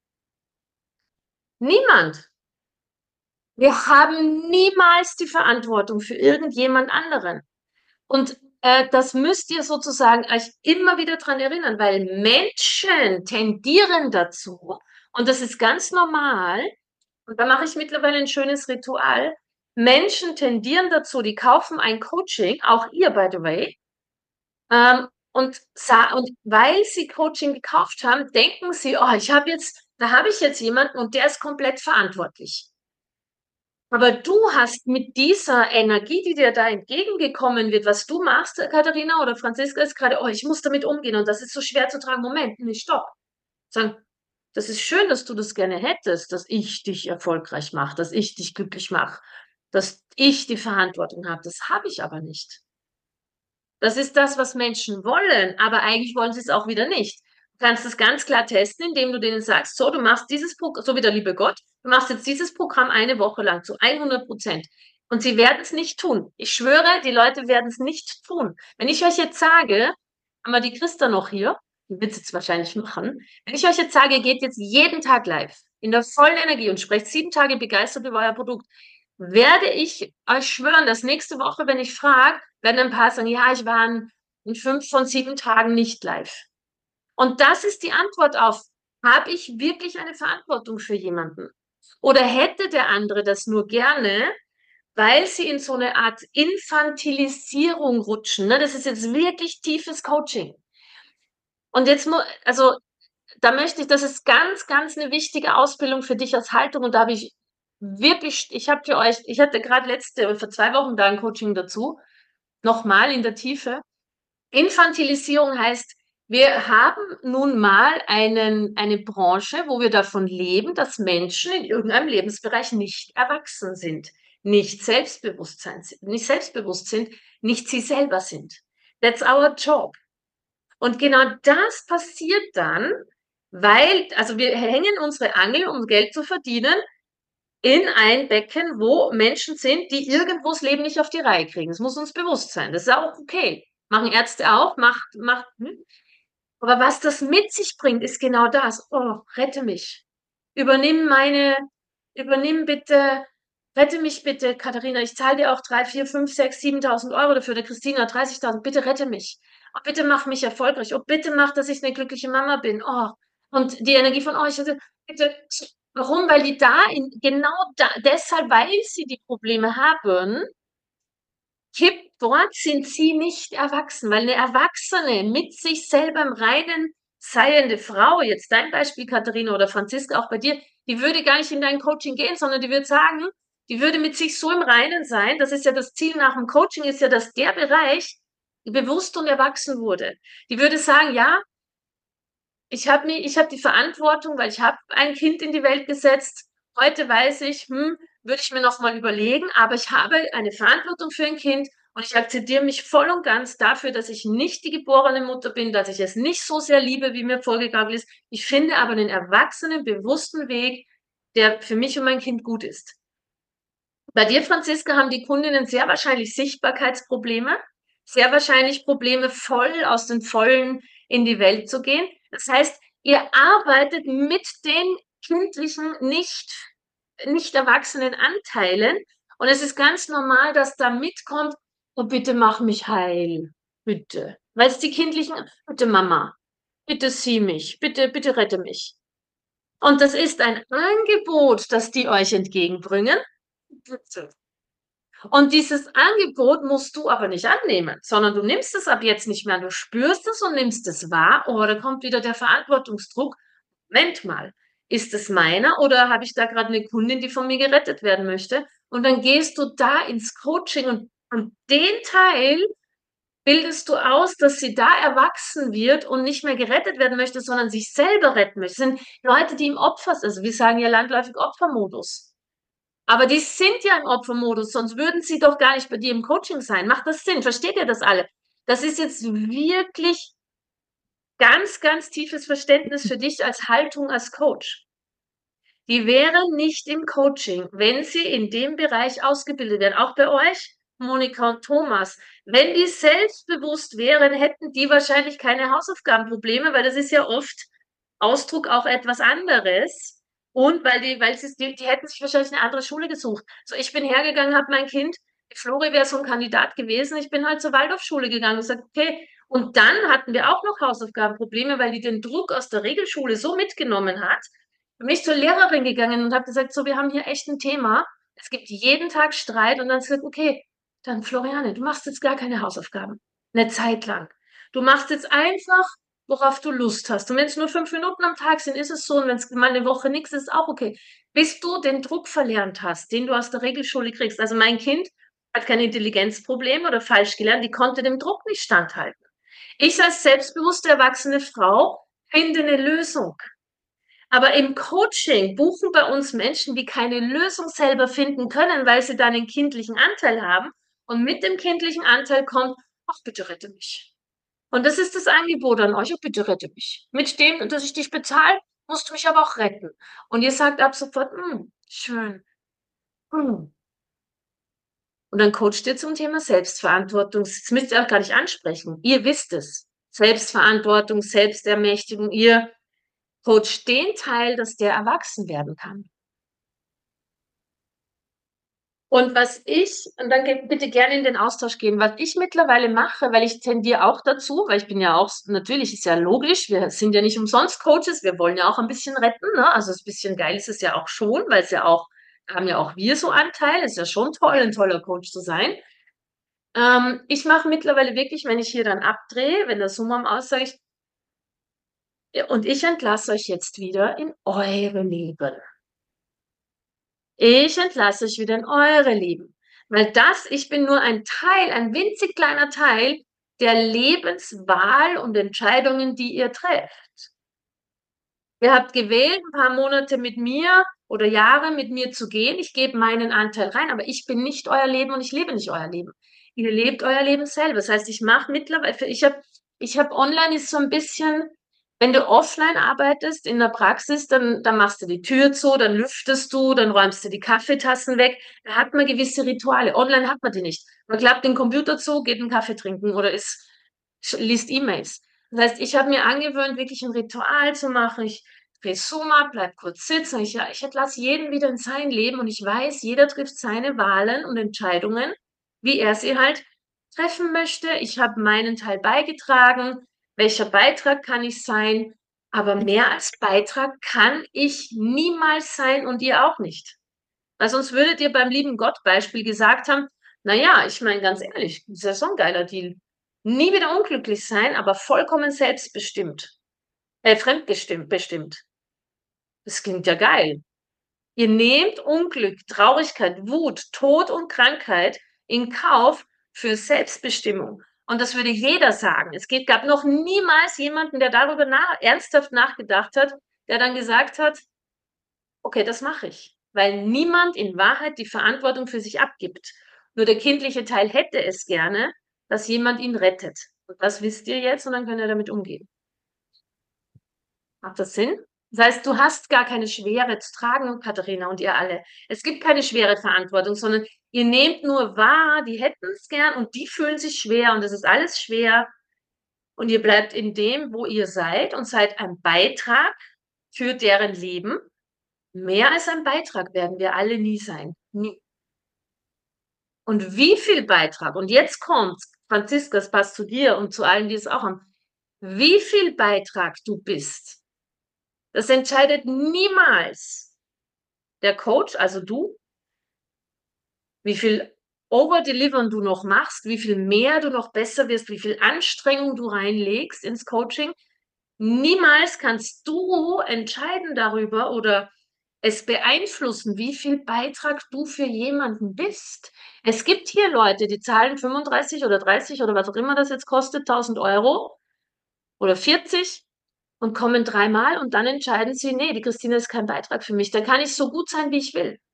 Niemand. Wir haben niemals die Verantwortung für irgendjemand anderen. Und das müsst ihr sozusagen euch immer wieder dran erinnern, weil Menschen tendieren dazu, und das ist ganz normal, und da mache ich mittlerweile ein schönes Ritual. Menschen tendieren dazu, die kaufen ein Coaching, auch ihr, by the way, und weil sie Coaching gekauft haben, denken sie, oh, da habe ich jetzt jemanden und der ist komplett verantwortlich. Aber du hast mit dieser Energie, die dir da entgegengekommen wird, was du machst, Katharina oder Franziska, ist gerade, oh, ich muss damit umgehen und das ist so schwer zu tragen. Moment, nee, stopp. Sagen, das ist schön, dass du das gerne hättest, dass ich dich erfolgreich mache, dass ich dich glücklich mache, dass ich die Verantwortung habe. Das habe ich aber nicht. Das ist das, was Menschen wollen, aber eigentlich wollen sie es auch wieder nicht. Du kannst es ganz klar testen, indem du denen sagst, so, du machst dieses Programm, so wie der liebe Gott, du machst jetzt dieses Programm eine Woche lang zu 100%. Und sie werden es nicht tun. Ich schwöre, die Leute werden es nicht tun. Wenn ich euch jetzt sage, haben wir die Christa noch hier, die wird es jetzt wahrscheinlich machen, wenn ich euch jetzt sage, ihr geht jetzt jeden Tag live, in der vollen Energie und sprecht 7 Tage begeistert über euer Produkt, werde ich euch schwören, dass nächste Woche, wenn ich frage, werden ein paar sagen, ja, ich war in 5 von 7 Tagen nicht live. Und das ist die Antwort auf, habe ich wirklich eine Verantwortung für jemanden? Oder hätte der andere das nur gerne, weil sie in so eine Art Infantilisierung rutschen? Ne? Das ist jetzt wirklich tiefes Coaching. Und jetzt, also da möchte ich, das ist ganz, ganz eine wichtige Ausbildung für dich als Haltung. Und da habe ich wirklich, ich hatte gerade vor 2 Wochen da ein Coaching dazu, nochmal in der Tiefe. Infantilisierung heißt, Wir haben nun mal eine Branche, wo wir davon leben, dass Menschen in irgendeinem Lebensbereich nicht erwachsen sind, nicht selbstbewusst sind, nicht sie selber sind. That's our job. Und genau das passiert dann, weil, also wir hängen unsere Angel, um Geld zu verdienen, in ein Becken, wo Menschen sind, die irgendwo das Leben nicht auf die Reihe kriegen. Das muss uns bewusst sein. Das ist auch okay. Machen Ärzte auch, aber was das mit sich bringt, ist genau das. Oh, rette mich. Übernimm meine, übernimm bitte, rette mich bitte, Katharina. Ich zahle dir auch 3, 4, 5, 6, 7.000 Euro dafür. Der Christina 30.000. Bitte rette mich. Oh, bitte mach mich erfolgreich. Oh, bitte mach, dass ich eine glückliche Mama bin. Oh, und die Energie von euch. Also, bitte. Warum? Weil die genau da, deshalb, weil sie die Probleme haben, dort sind sie nicht erwachsen, weil eine Erwachsene, mit sich selber im Reinen seiende Frau, jetzt dein Beispiel, Katharina oder Franziska, auch bei dir, die würde gar nicht in dein Coaching gehen, sondern die würde sagen, die würde mit sich so im Reinen sein, das ist ja das Ziel nach dem Coaching, ist ja, dass der Bereich bewusst und erwachsen wurde. Die würde sagen, ja, ich habe die Verantwortung, weil ich habe ein Kind in die Welt gesetzt. Heute weiß ich, würde ich mir noch mal überlegen, aber ich habe eine Verantwortung für ein Kind und ich akzeptiere mich voll und ganz dafür, dass ich nicht die geborene Mutter bin, dass ich es nicht so sehr liebe, wie mir vorgegaukelt ist. Ich finde aber einen erwachsenen, bewussten Weg, der für mich und mein Kind gut ist. Bei dir, Franziska, haben die Kundinnen sehr wahrscheinlich Sichtbarkeitsprobleme, sehr wahrscheinlich Probleme, voll aus den Vollen in die Welt zu gehen. Das heißt, ihr arbeitet mit den kindlichen, nicht erwachsenen Anteilen. Und es ist ganz normal, dass da mitkommt, oh, bitte mach mich heil. Bitte. Weil es die kindlichen, bitte Mama, bitte sieh mich, bitte rette mich. Und das ist ein Angebot, das die euch entgegenbringen. Bitte. Und dieses Angebot musst du aber nicht annehmen, sondern du nimmst es ab jetzt nicht mehr. Du spürst es und nimmst es wahr. Oh, da kommt wieder der Verantwortungsdruck. Moment mal, ist es meiner oder habe ich da gerade eine Kundin, die von mir gerettet werden möchte? Und dann gehst du da ins Coaching und den Teil bildest du aus, dass sie da erwachsen wird und nicht mehr gerettet werden möchte, sondern sich selber retten möchte. Das sind Leute, die im also wir sagen ja landläufig Opfermodus. Aber die sind ja im Opfermodus, sonst würden sie doch gar nicht bei dir im Coaching sein. Macht das Sinn? Versteht ihr das alle? Das ist jetzt wirklich ganz, ganz tiefes Verständnis für dich als Haltung als Coach. Die wären nicht im Coaching, wenn sie in dem Bereich ausgebildet werden. Auch bei euch, Monika und Thomas. Wenn die selbstbewusst wären, hätten die wahrscheinlich keine Hausaufgabenprobleme, weil das ist ja oft Ausdruck auch etwas anderes. Und die hätten sich wahrscheinlich eine andere Schule gesucht. So, ich bin hergegangen, habe mein Kind, die Flori wäre so ein Kandidat gewesen, ich bin halt zur Waldorfschule gegangen und gesagt, okay, und dann hatten wir auch noch Hausaufgabenprobleme, weil die den Druck aus der Regelschule so mitgenommen hat. Bin ich zur Lehrerin gegangen und habe gesagt, so, wir haben hier echt ein Thema. Es gibt jeden Tag Streit und dann sagt, okay, dann Floriane, du machst jetzt gar keine Hausaufgaben. Eine Zeit lang. Du machst jetzt einfach, worauf du Lust hast. Und wenn es nur 5 Minuten am Tag sind, ist es so. Und wenn es mal eine Woche nichts ist, ist auch okay. Bis du den Druck verlernt hast, den du aus der Regelschule kriegst. Also mein Kind hat keine Intelligenzprobleme oder falsch gelernt, die konnte dem Druck nicht standhalten. Ich als selbstbewusste erwachsene Frau finde eine Lösung. Aber im Coaching buchen bei uns Menschen, die keine Lösung selber finden können, weil sie da einen kindlichen Anteil haben. Und mit dem kindlichen Anteil kommt, ach, bitte rette mich. Und das ist das Angebot an euch, oh, bitte rette mich. Mit dem, dass ich dich bezahle, musst du mich aber auch retten. Und ihr sagt ab sofort, schön. Und dann coacht ihr zum Thema Selbstverantwortung. Das müsst ihr auch gar nicht ansprechen. Ihr wisst es. Selbstverantwortung, Selbstermächtigung. Ihr coacht den Teil, dass der erwachsen werden kann. Und und dann bitte gerne in den Austausch gehen, was ich mittlerweile mache, weil ich tendiere auch dazu, weil ich bin ja auch, natürlich ist ja logisch, wir sind ja nicht umsonst Coaches, wir wollen ja auch ein bisschen retten, ne? Also ein bisschen geil ist es ja auch schon, weil es ja auch, haben ja auch wir so Anteil, ist ja schon toll, ein toller Coach zu sein. Ich mache mittlerweile wirklich, wenn ich hier dann abdrehe, wenn der Zoom am aus, sage ich, und ich entlasse euch jetzt wieder in eure Leben. Ich entlasse euch wieder in eure Leben. Weil ich bin nur ein Teil, ein winzig kleiner Teil, der Lebenswahl und Entscheidungen, die ihr trefft. Ihr habt gewählt, ein paar Monate mit mir oder Jahre mit mir zu gehen. Ich gebe meinen Anteil rein, aber ich bin nicht euer Leben und ich lebe nicht euer Leben. Ihr lebt euer Leben selber. Das heißt, ich mache mittlerweile, ich habe online ist so ein bisschen, wenn du offline arbeitest in der Praxis, dann machst du die Tür zu, dann lüftest du, dann räumst du die Kaffeetassen weg. Da hat man gewisse Rituale. Online hat man die nicht. Man klappt den Computer zu, geht einen Kaffee trinken oder liest E-Mails. Das heißt, ich habe mir angewöhnt, wirklich ein Ritual zu machen. Ich drehe Zoom ab, bleib kurz sitzen. Ich entlasse jeden wieder in sein Leben und ich weiß, jeder trifft seine Wahlen und Entscheidungen, wie er sie halt treffen möchte. Ich habe meinen Teil beigetragen. Welcher Beitrag kann ich sein? Aber mehr als Beitrag kann ich niemals sein und ihr auch nicht. Weil sonst würdet ihr beim lieben Gott Beispiel gesagt haben, naja, ich meine ganz ehrlich, das ist ja so ein geiler Deal. Nie wieder unglücklich sein, aber vollkommen selbstbestimmt. Bestimmt. Das klingt ja geil. Ihr nehmt Unglück, Traurigkeit, Wut, Tod und Krankheit in Kauf für Selbstbestimmung. Und das würde jeder sagen. Gab noch niemals jemanden, der darüber ernsthaft nachgedacht hat, der dann gesagt hat, okay, das mache ich. Weil niemand in Wahrheit die Verantwortung für sich abgibt. Nur der kindliche Teil hätte es gerne, dass jemand ihn rettet. Und das wisst ihr jetzt und dann könnt ihr damit umgehen. Macht das Sinn? Das heißt, du hast gar keine Schwere zu tragen, Katharina und ihr alle. Es gibt keine schwere Verantwortung, sondern ihr nehmt nur wahr, die hätten es gern und die fühlen sich schwer und es ist alles schwer. Und ihr bleibt in dem, wo ihr seid und seid ein Beitrag für deren Leben. Mehr als ein Beitrag werden wir alle nie sein. Nie. Und wie viel Beitrag, und jetzt kommt's, Franziska, es passt zu dir und zu allen, die es auch haben, wie viel Beitrag du bist, das entscheidet niemals der Coach, also du, wie viel Overdelivern du noch machst, wie viel mehr du noch besser wirst, wie viel Anstrengung du reinlegst ins Coaching. Niemals kannst du entscheiden darüber oder es beeinflussen, wie viel Beitrag du für jemanden bist. Es gibt hier Leute, die zahlen 35 oder 30 oder was auch immer das jetzt kostet, 1.000 Euro oder 40 und kommen 3-mal und dann entscheiden sie, nee, die Christine ist kein Beitrag für mich, da kann ich so gut sein, wie ich will.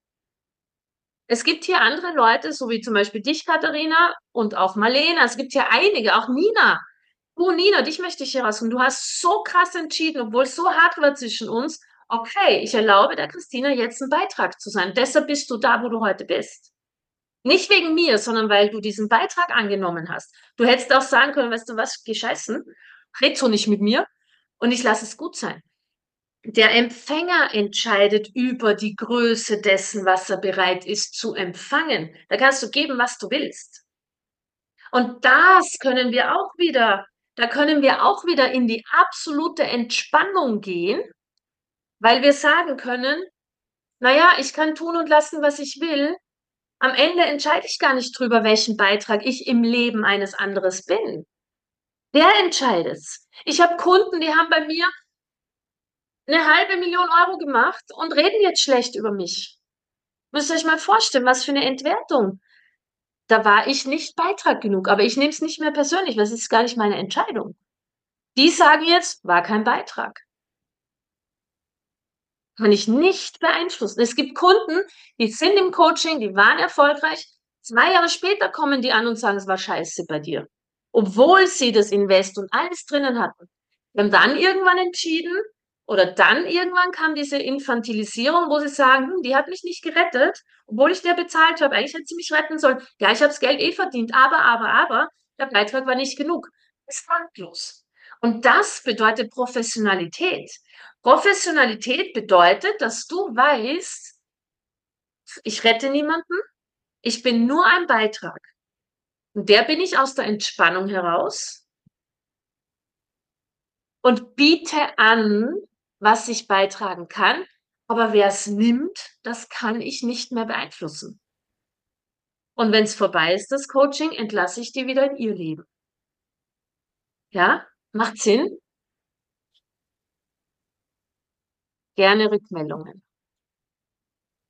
Es gibt hier andere Leute, so wie zum Beispiel dich, Katharina, und auch Marlene, es gibt hier einige, auch Nina. Du, Nina, dich möchte ich hier rausholen. Du hast so krass entschieden, obwohl es so hart war zwischen uns. Okay, ich erlaube der Christina jetzt ein Beitrag zu sein. Deshalb bist du da, wo du heute bist. Nicht wegen mir, sondern weil du diesen Beitrag angenommen hast. Du hättest auch sagen können, weißt du was, geh scheißen, red so nicht mit mir und ich lasse es gut sein. Der Empfänger entscheidet über die Größe dessen, was er bereit ist zu empfangen. Da kannst du geben, was du willst. Und da können wir auch wieder in die absolute Entspannung gehen, weil wir sagen können, naja, ich kann tun und lassen, was ich will. Am Ende entscheide ich gar nicht drüber, welchen Beitrag ich im Leben eines anderen bin. Der entscheidet es. Ich habe Kunden, die haben bei mir 500.000 Euro gemacht und reden jetzt schlecht über mich. Müsst ihr euch mal vorstellen, was für eine Entwertung. Da war ich nicht Beitrag genug, aber ich nehme es nicht mehr persönlich, weil es ist gar nicht meine Entscheidung. Die sagen jetzt, war kein Beitrag. Kann ich nicht beeinflussen. Es gibt Kunden, die sind im Coaching, die waren erfolgreich. 2 Jahre später kommen die an und sagen, es war scheiße bei dir. Obwohl sie das Invest und alles drinnen hatten. Wir haben dann irgendwann entschieden, oder dann irgendwann kam diese Infantilisierung, wo sie sagen, die hat mich nicht gerettet, obwohl ich der bezahlt habe. Eigentlich hätte sie mich retten sollen. Ja, ich habe das Geld verdient, aber, der Beitrag war nicht genug. Das ist handlos. Und das bedeutet Professionalität. Professionalität bedeutet, dass du weißt, ich rette niemanden, ich bin nur ein Beitrag. Und der bin ich aus der Entspannung heraus und biete an, was ich beitragen kann. Aber wer es nimmt, das kann ich nicht mehr beeinflussen. Und wenn es vorbei ist, das Coaching, entlasse ich die wieder in ihr Leben. Ja, macht Sinn? Gerne Rückmeldungen.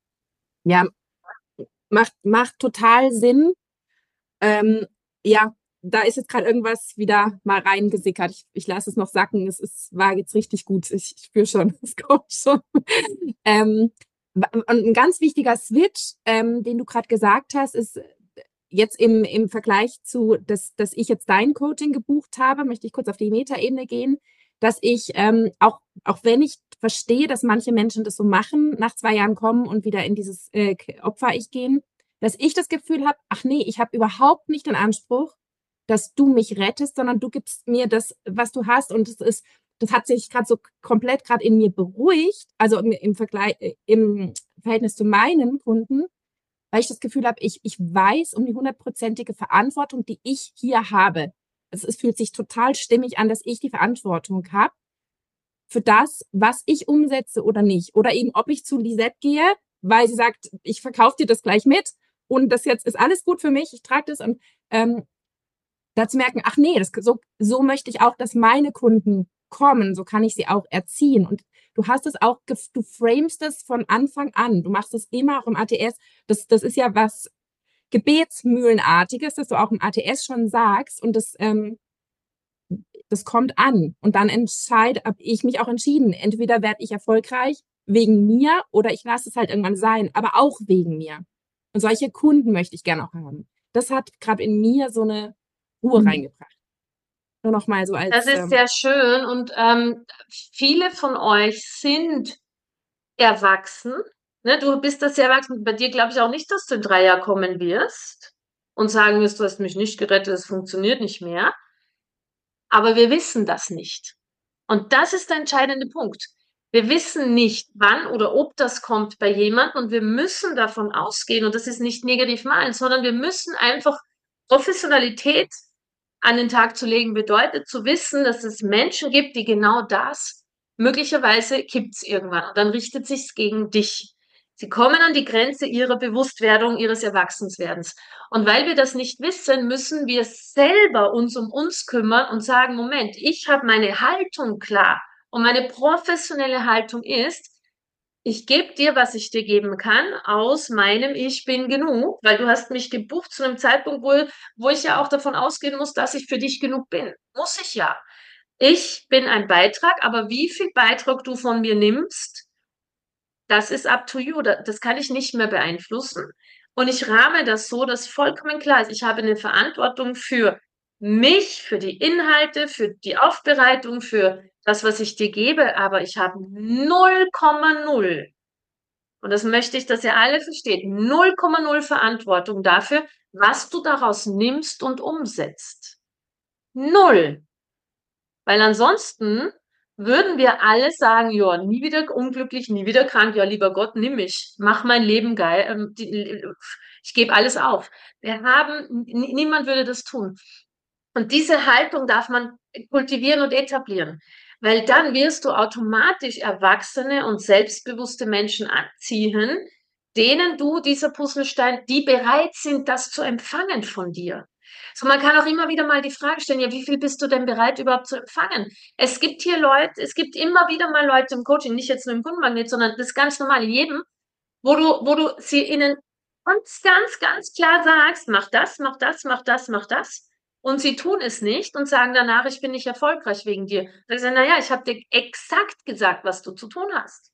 Ja, macht total Sinn. Ja, da ist jetzt gerade irgendwas wieder mal reingesickert. Ich lasse es noch sacken. War jetzt richtig gut. Ich spüre schon, es kommt schon. Und ein ganz wichtiger Switch, den du gerade gesagt hast, ist jetzt im Vergleich zu, dass ich jetzt dein Coaching gebucht habe, möchte ich kurz auf die Metaebene gehen, dass ich, auch wenn ich verstehe, dass manche Menschen das so machen, nach 2 Jahren kommen und wieder in dieses Opfer-Ich gehen, dass ich das Gefühl habe, ach nee, ich habe überhaupt nicht den Anspruch, dass du mich rettest, sondern du gibst mir das, was du hast. Und das hat sich gerade so komplett gerade in mir beruhigt, also im Verhältnis zu meinen Kunden, weil ich das Gefühl habe, ich weiß um die 100%ige Verantwortung, die ich hier habe. Es fühlt sich total stimmig an, dass ich die Verantwortung habe für das, was ich umsetze oder nicht. Oder eben, ob ich zu Lisette gehe, weil sie sagt, ich verkaufe dir das gleich mit und das jetzt ist alles gut für mich, ich trage das und da zu merken, ach nee, so möchte ich auch, dass meine Kunden kommen, so kann ich sie auch erziehen. Und du hast es auch, du framest es von Anfang an, du machst es immer auch im ATS, das ist ja was Gebetsmühlenartiges, dass du auch im ATS schon sagst und das kommt an. Und dann habe ich mich auch entschieden, entweder werde ich erfolgreich wegen mir oder ich lasse es halt irgendwann sein, aber auch wegen mir. Und solche Kunden möchte ich gerne auch haben. Das hat gerade in mir so eine Ruhe reingebracht. Nur noch mal so als. Das ist sehr schön und viele von euch sind erwachsen. Ne? Du bist das sehr erwachsen. Bei dir glaube ich auch nicht, dass du in 3 Jahren kommen wirst und sagen wirst, du hast mich nicht gerettet, es funktioniert nicht mehr. Aber wir wissen das nicht. Und das ist der entscheidende Punkt. Wir wissen nicht, wann oder ob das kommt bei jemandem und wir müssen davon ausgehen, und das ist nicht negativ malen, sondern wir müssen einfach Professionalität an den Tag zu legen, bedeutet zu wissen, dass es Menschen gibt, die genau das, möglicherweise kippt es irgendwann und dann richtet sich's gegen dich. Sie kommen an die Grenze ihrer Bewusstwerdung, ihres Erwachsenswerdens. Und weil wir das nicht wissen, müssen wir selber uns um uns kümmern und sagen, Moment, ich habe meine Haltung klar. Und meine professionelle Haltung ist, ich gebe dir, was ich dir geben kann, aus meinem Ich bin genug, weil du hast mich gebucht zu einem Zeitpunkt, wo ich ja auch davon ausgehen muss, dass ich für dich genug bin. Muss ich ja. Ich bin ein Beitrag, aber wie viel Beitrag du von mir nimmst, das ist up to you. Das kann ich nicht mehr beeinflussen. Und ich rahme das so, dass vollkommen klar ist, ich habe eine Verantwortung für mich, für die Inhalte, für die Aufbereitung, für das, was ich dir gebe, aber ich habe 0,0. Und das möchte ich, dass ihr alle versteht. 0,0 Verantwortung dafür, was du daraus nimmst und umsetzt. 0. Weil ansonsten würden wir alle sagen, ja, nie wieder unglücklich, nie wieder krank, ja, lieber Gott, nimm mich, mach mein Leben geil, ich gebe alles auf. Niemand würde das tun. Und diese Haltung darf man kultivieren und etablieren, weil dann wirst du automatisch erwachsene und selbstbewusste Menschen anziehen, denen du dieser Puzzlestein, die bereit sind, das zu empfangen von dir. So, man kann auch immer wieder mal die Frage stellen, ja, wie viel bist du denn bereit überhaupt zu empfangen? Es gibt immer wieder mal Leute im Coaching, nicht jetzt nur im Kundenmagnet, sondern das ist ganz normal in jedem, wo du sie ihnen ganz, ganz, ganz klar sagst, mach das, mach das, mach das, mach das. Und sie tun es nicht und sagen danach, ich bin nicht erfolgreich wegen dir. Da ich sage, naja, ich habe dir exakt gesagt, was du zu tun hast.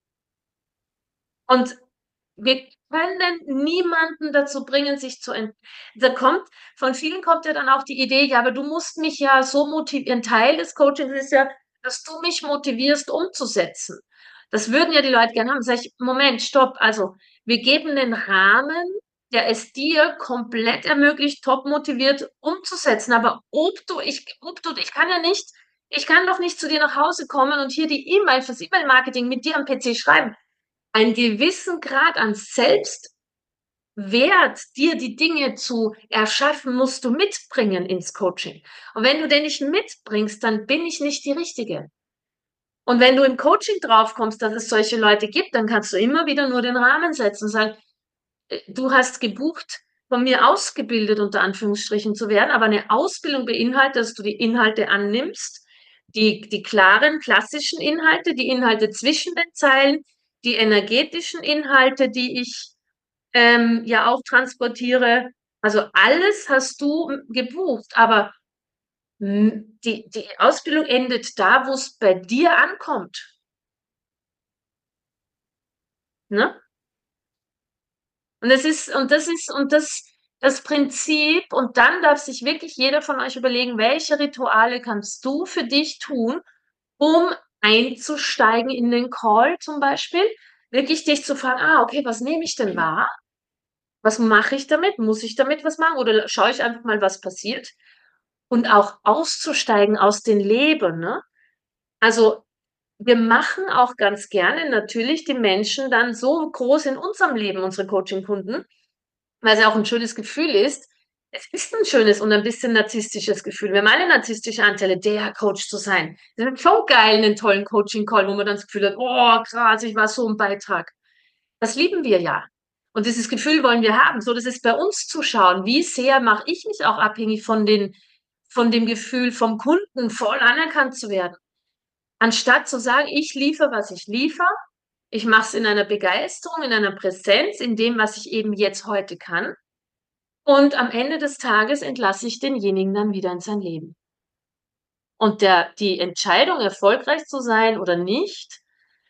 Und wir können niemanden dazu bringen, sich zu von vielen kommt ja dann auch die Idee, ja, aber du musst mich ja so motivieren. Teil des Coachings ist ja, dass du mich motivierst, umzusetzen. Das würden ja die Leute gerne haben. Sag ich, Moment, stopp. Also, wir geben den Rahmen, der es dir komplett ermöglicht, top motiviert umzusetzen. Aber ich kann doch nicht zu dir nach Hause kommen und hier die E-Mail fürs E-Mail-Marketing mit dir am PC schreiben. Einen gewissen Grad an Selbstwert, dir die Dinge zu erschaffen, musst du mitbringen ins Coaching. Und wenn du den nicht mitbringst, dann bin ich nicht die Richtige. Und wenn du im Coaching draufkommst, dass es solche Leute gibt, dann kannst du immer wieder nur den Rahmen setzen und sagen, du hast gebucht, von mir ausgebildet, unter Anführungsstrichen zu werden, aber eine Ausbildung beinhaltet, dass du die Inhalte annimmst, die klaren, klassischen Inhalte, die Inhalte zwischen den Zeilen, die energetischen Inhalte, die ich ja auch transportiere, Also alles hast du gebucht, aber die Ausbildung endet da, wo es bei dir ankommt. Ne? Und das Prinzip, und dann darf sich wirklich jeder von euch überlegen, welche Rituale kannst du für dich tun, um einzusteigen in den Call zum Beispiel, wirklich dich zu fragen, okay, was nehme ich denn wahr? Was mache ich damit? Muss ich damit was machen? Oder schaue ich einfach mal, was passiert? Und auch auszusteigen aus den Leben, ne? Also, wir machen auch ganz gerne natürlich die Menschen dann so groß in unserem Leben, unsere Coaching-Kunden, weil es ja auch ein schönes Gefühl ist. Es ist ein schönes und ein bisschen narzisstisches Gefühl. Wir haben alle narzisstische Anteile, der Coach zu sein. Das ist schon geil, einen tollen Coaching-Call, wo man dann das Gefühl hat, oh krass, ich war so im Beitrag. Das lieben wir ja. Und dieses Gefühl wollen wir haben. So, das ist bei uns zu schauen, wie sehr mache ich mich auch abhängig von dem Gefühl vom Kunden, voll anerkannt zu werden. Anstatt zu sagen, ich liefere, was ich liefere, ich mache es in einer Begeisterung, in einer Präsenz, in dem, was ich eben jetzt heute kann. Und am Ende des Tages entlasse ich denjenigen dann wieder in sein Leben. Und die Entscheidung, erfolgreich zu sein oder nicht,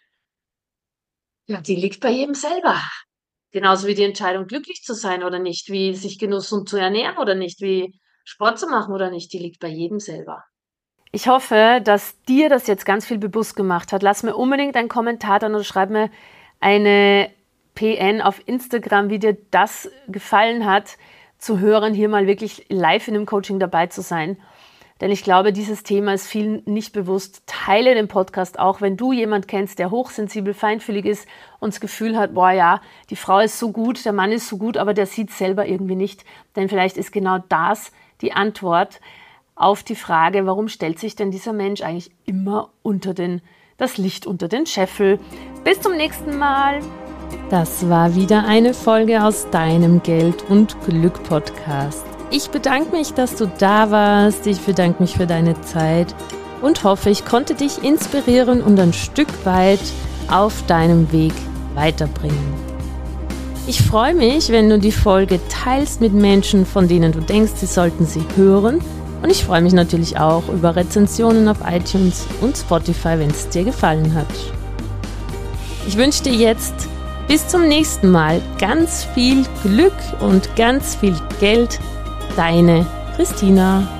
ja, die liegt bei jedem selber. Genauso wie die Entscheidung, glücklich zu sein oder nicht, wie sich gesund zu ernähren oder nicht, wie Sport zu machen oder nicht, die liegt bei jedem selber. Ich hoffe, dass dir das jetzt ganz viel bewusst gemacht hat. Lass mir unbedingt einen Kommentar da oder schreib mir eine PN auf Instagram, wie dir das gefallen hat, zu hören, hier mal wirklich live in einem Coaching dabei zu sein. Denn ich glaube, dieses Thema ist vielen nicht bewusst. Teile den Podcast auch, wenn du jemand kennst, der hochsensibel, feinfühlig ist und das Gefühl hat, boah ja, die Frau ist so gut, der Mann ist so gut, aber der sieht es selber irgendwie nicht. Denn vielleicht ist genau das die Antwort auf die Frage, warum stellt sich denn dieser Mensch eigentlich immer das Licht unter den Scheffel. Bis zum nächsten Mal. Das war wieder eine Folge aus deinem Geld- und Glück-Podcast. Ich bedanke mich, dass du da warst. Ich bedanke mich für deine Zeit und hoffe, ich konnte dich inspirieren und ein Stück weit auf deinem Weg weiterbringen. Ich freue mich, wenn du die Folge teilst mit Menschen, von denen du denkst, sie sollten sie hören. Und ich freue mich natürlich auch über Rezensionen auf iTunes und Spotify, wenn es dir gefallen hat. Ich wünsche dir jetzt bis zum nächsten Mal ganz viel Glück und ganz viel Geld. Deine Christina.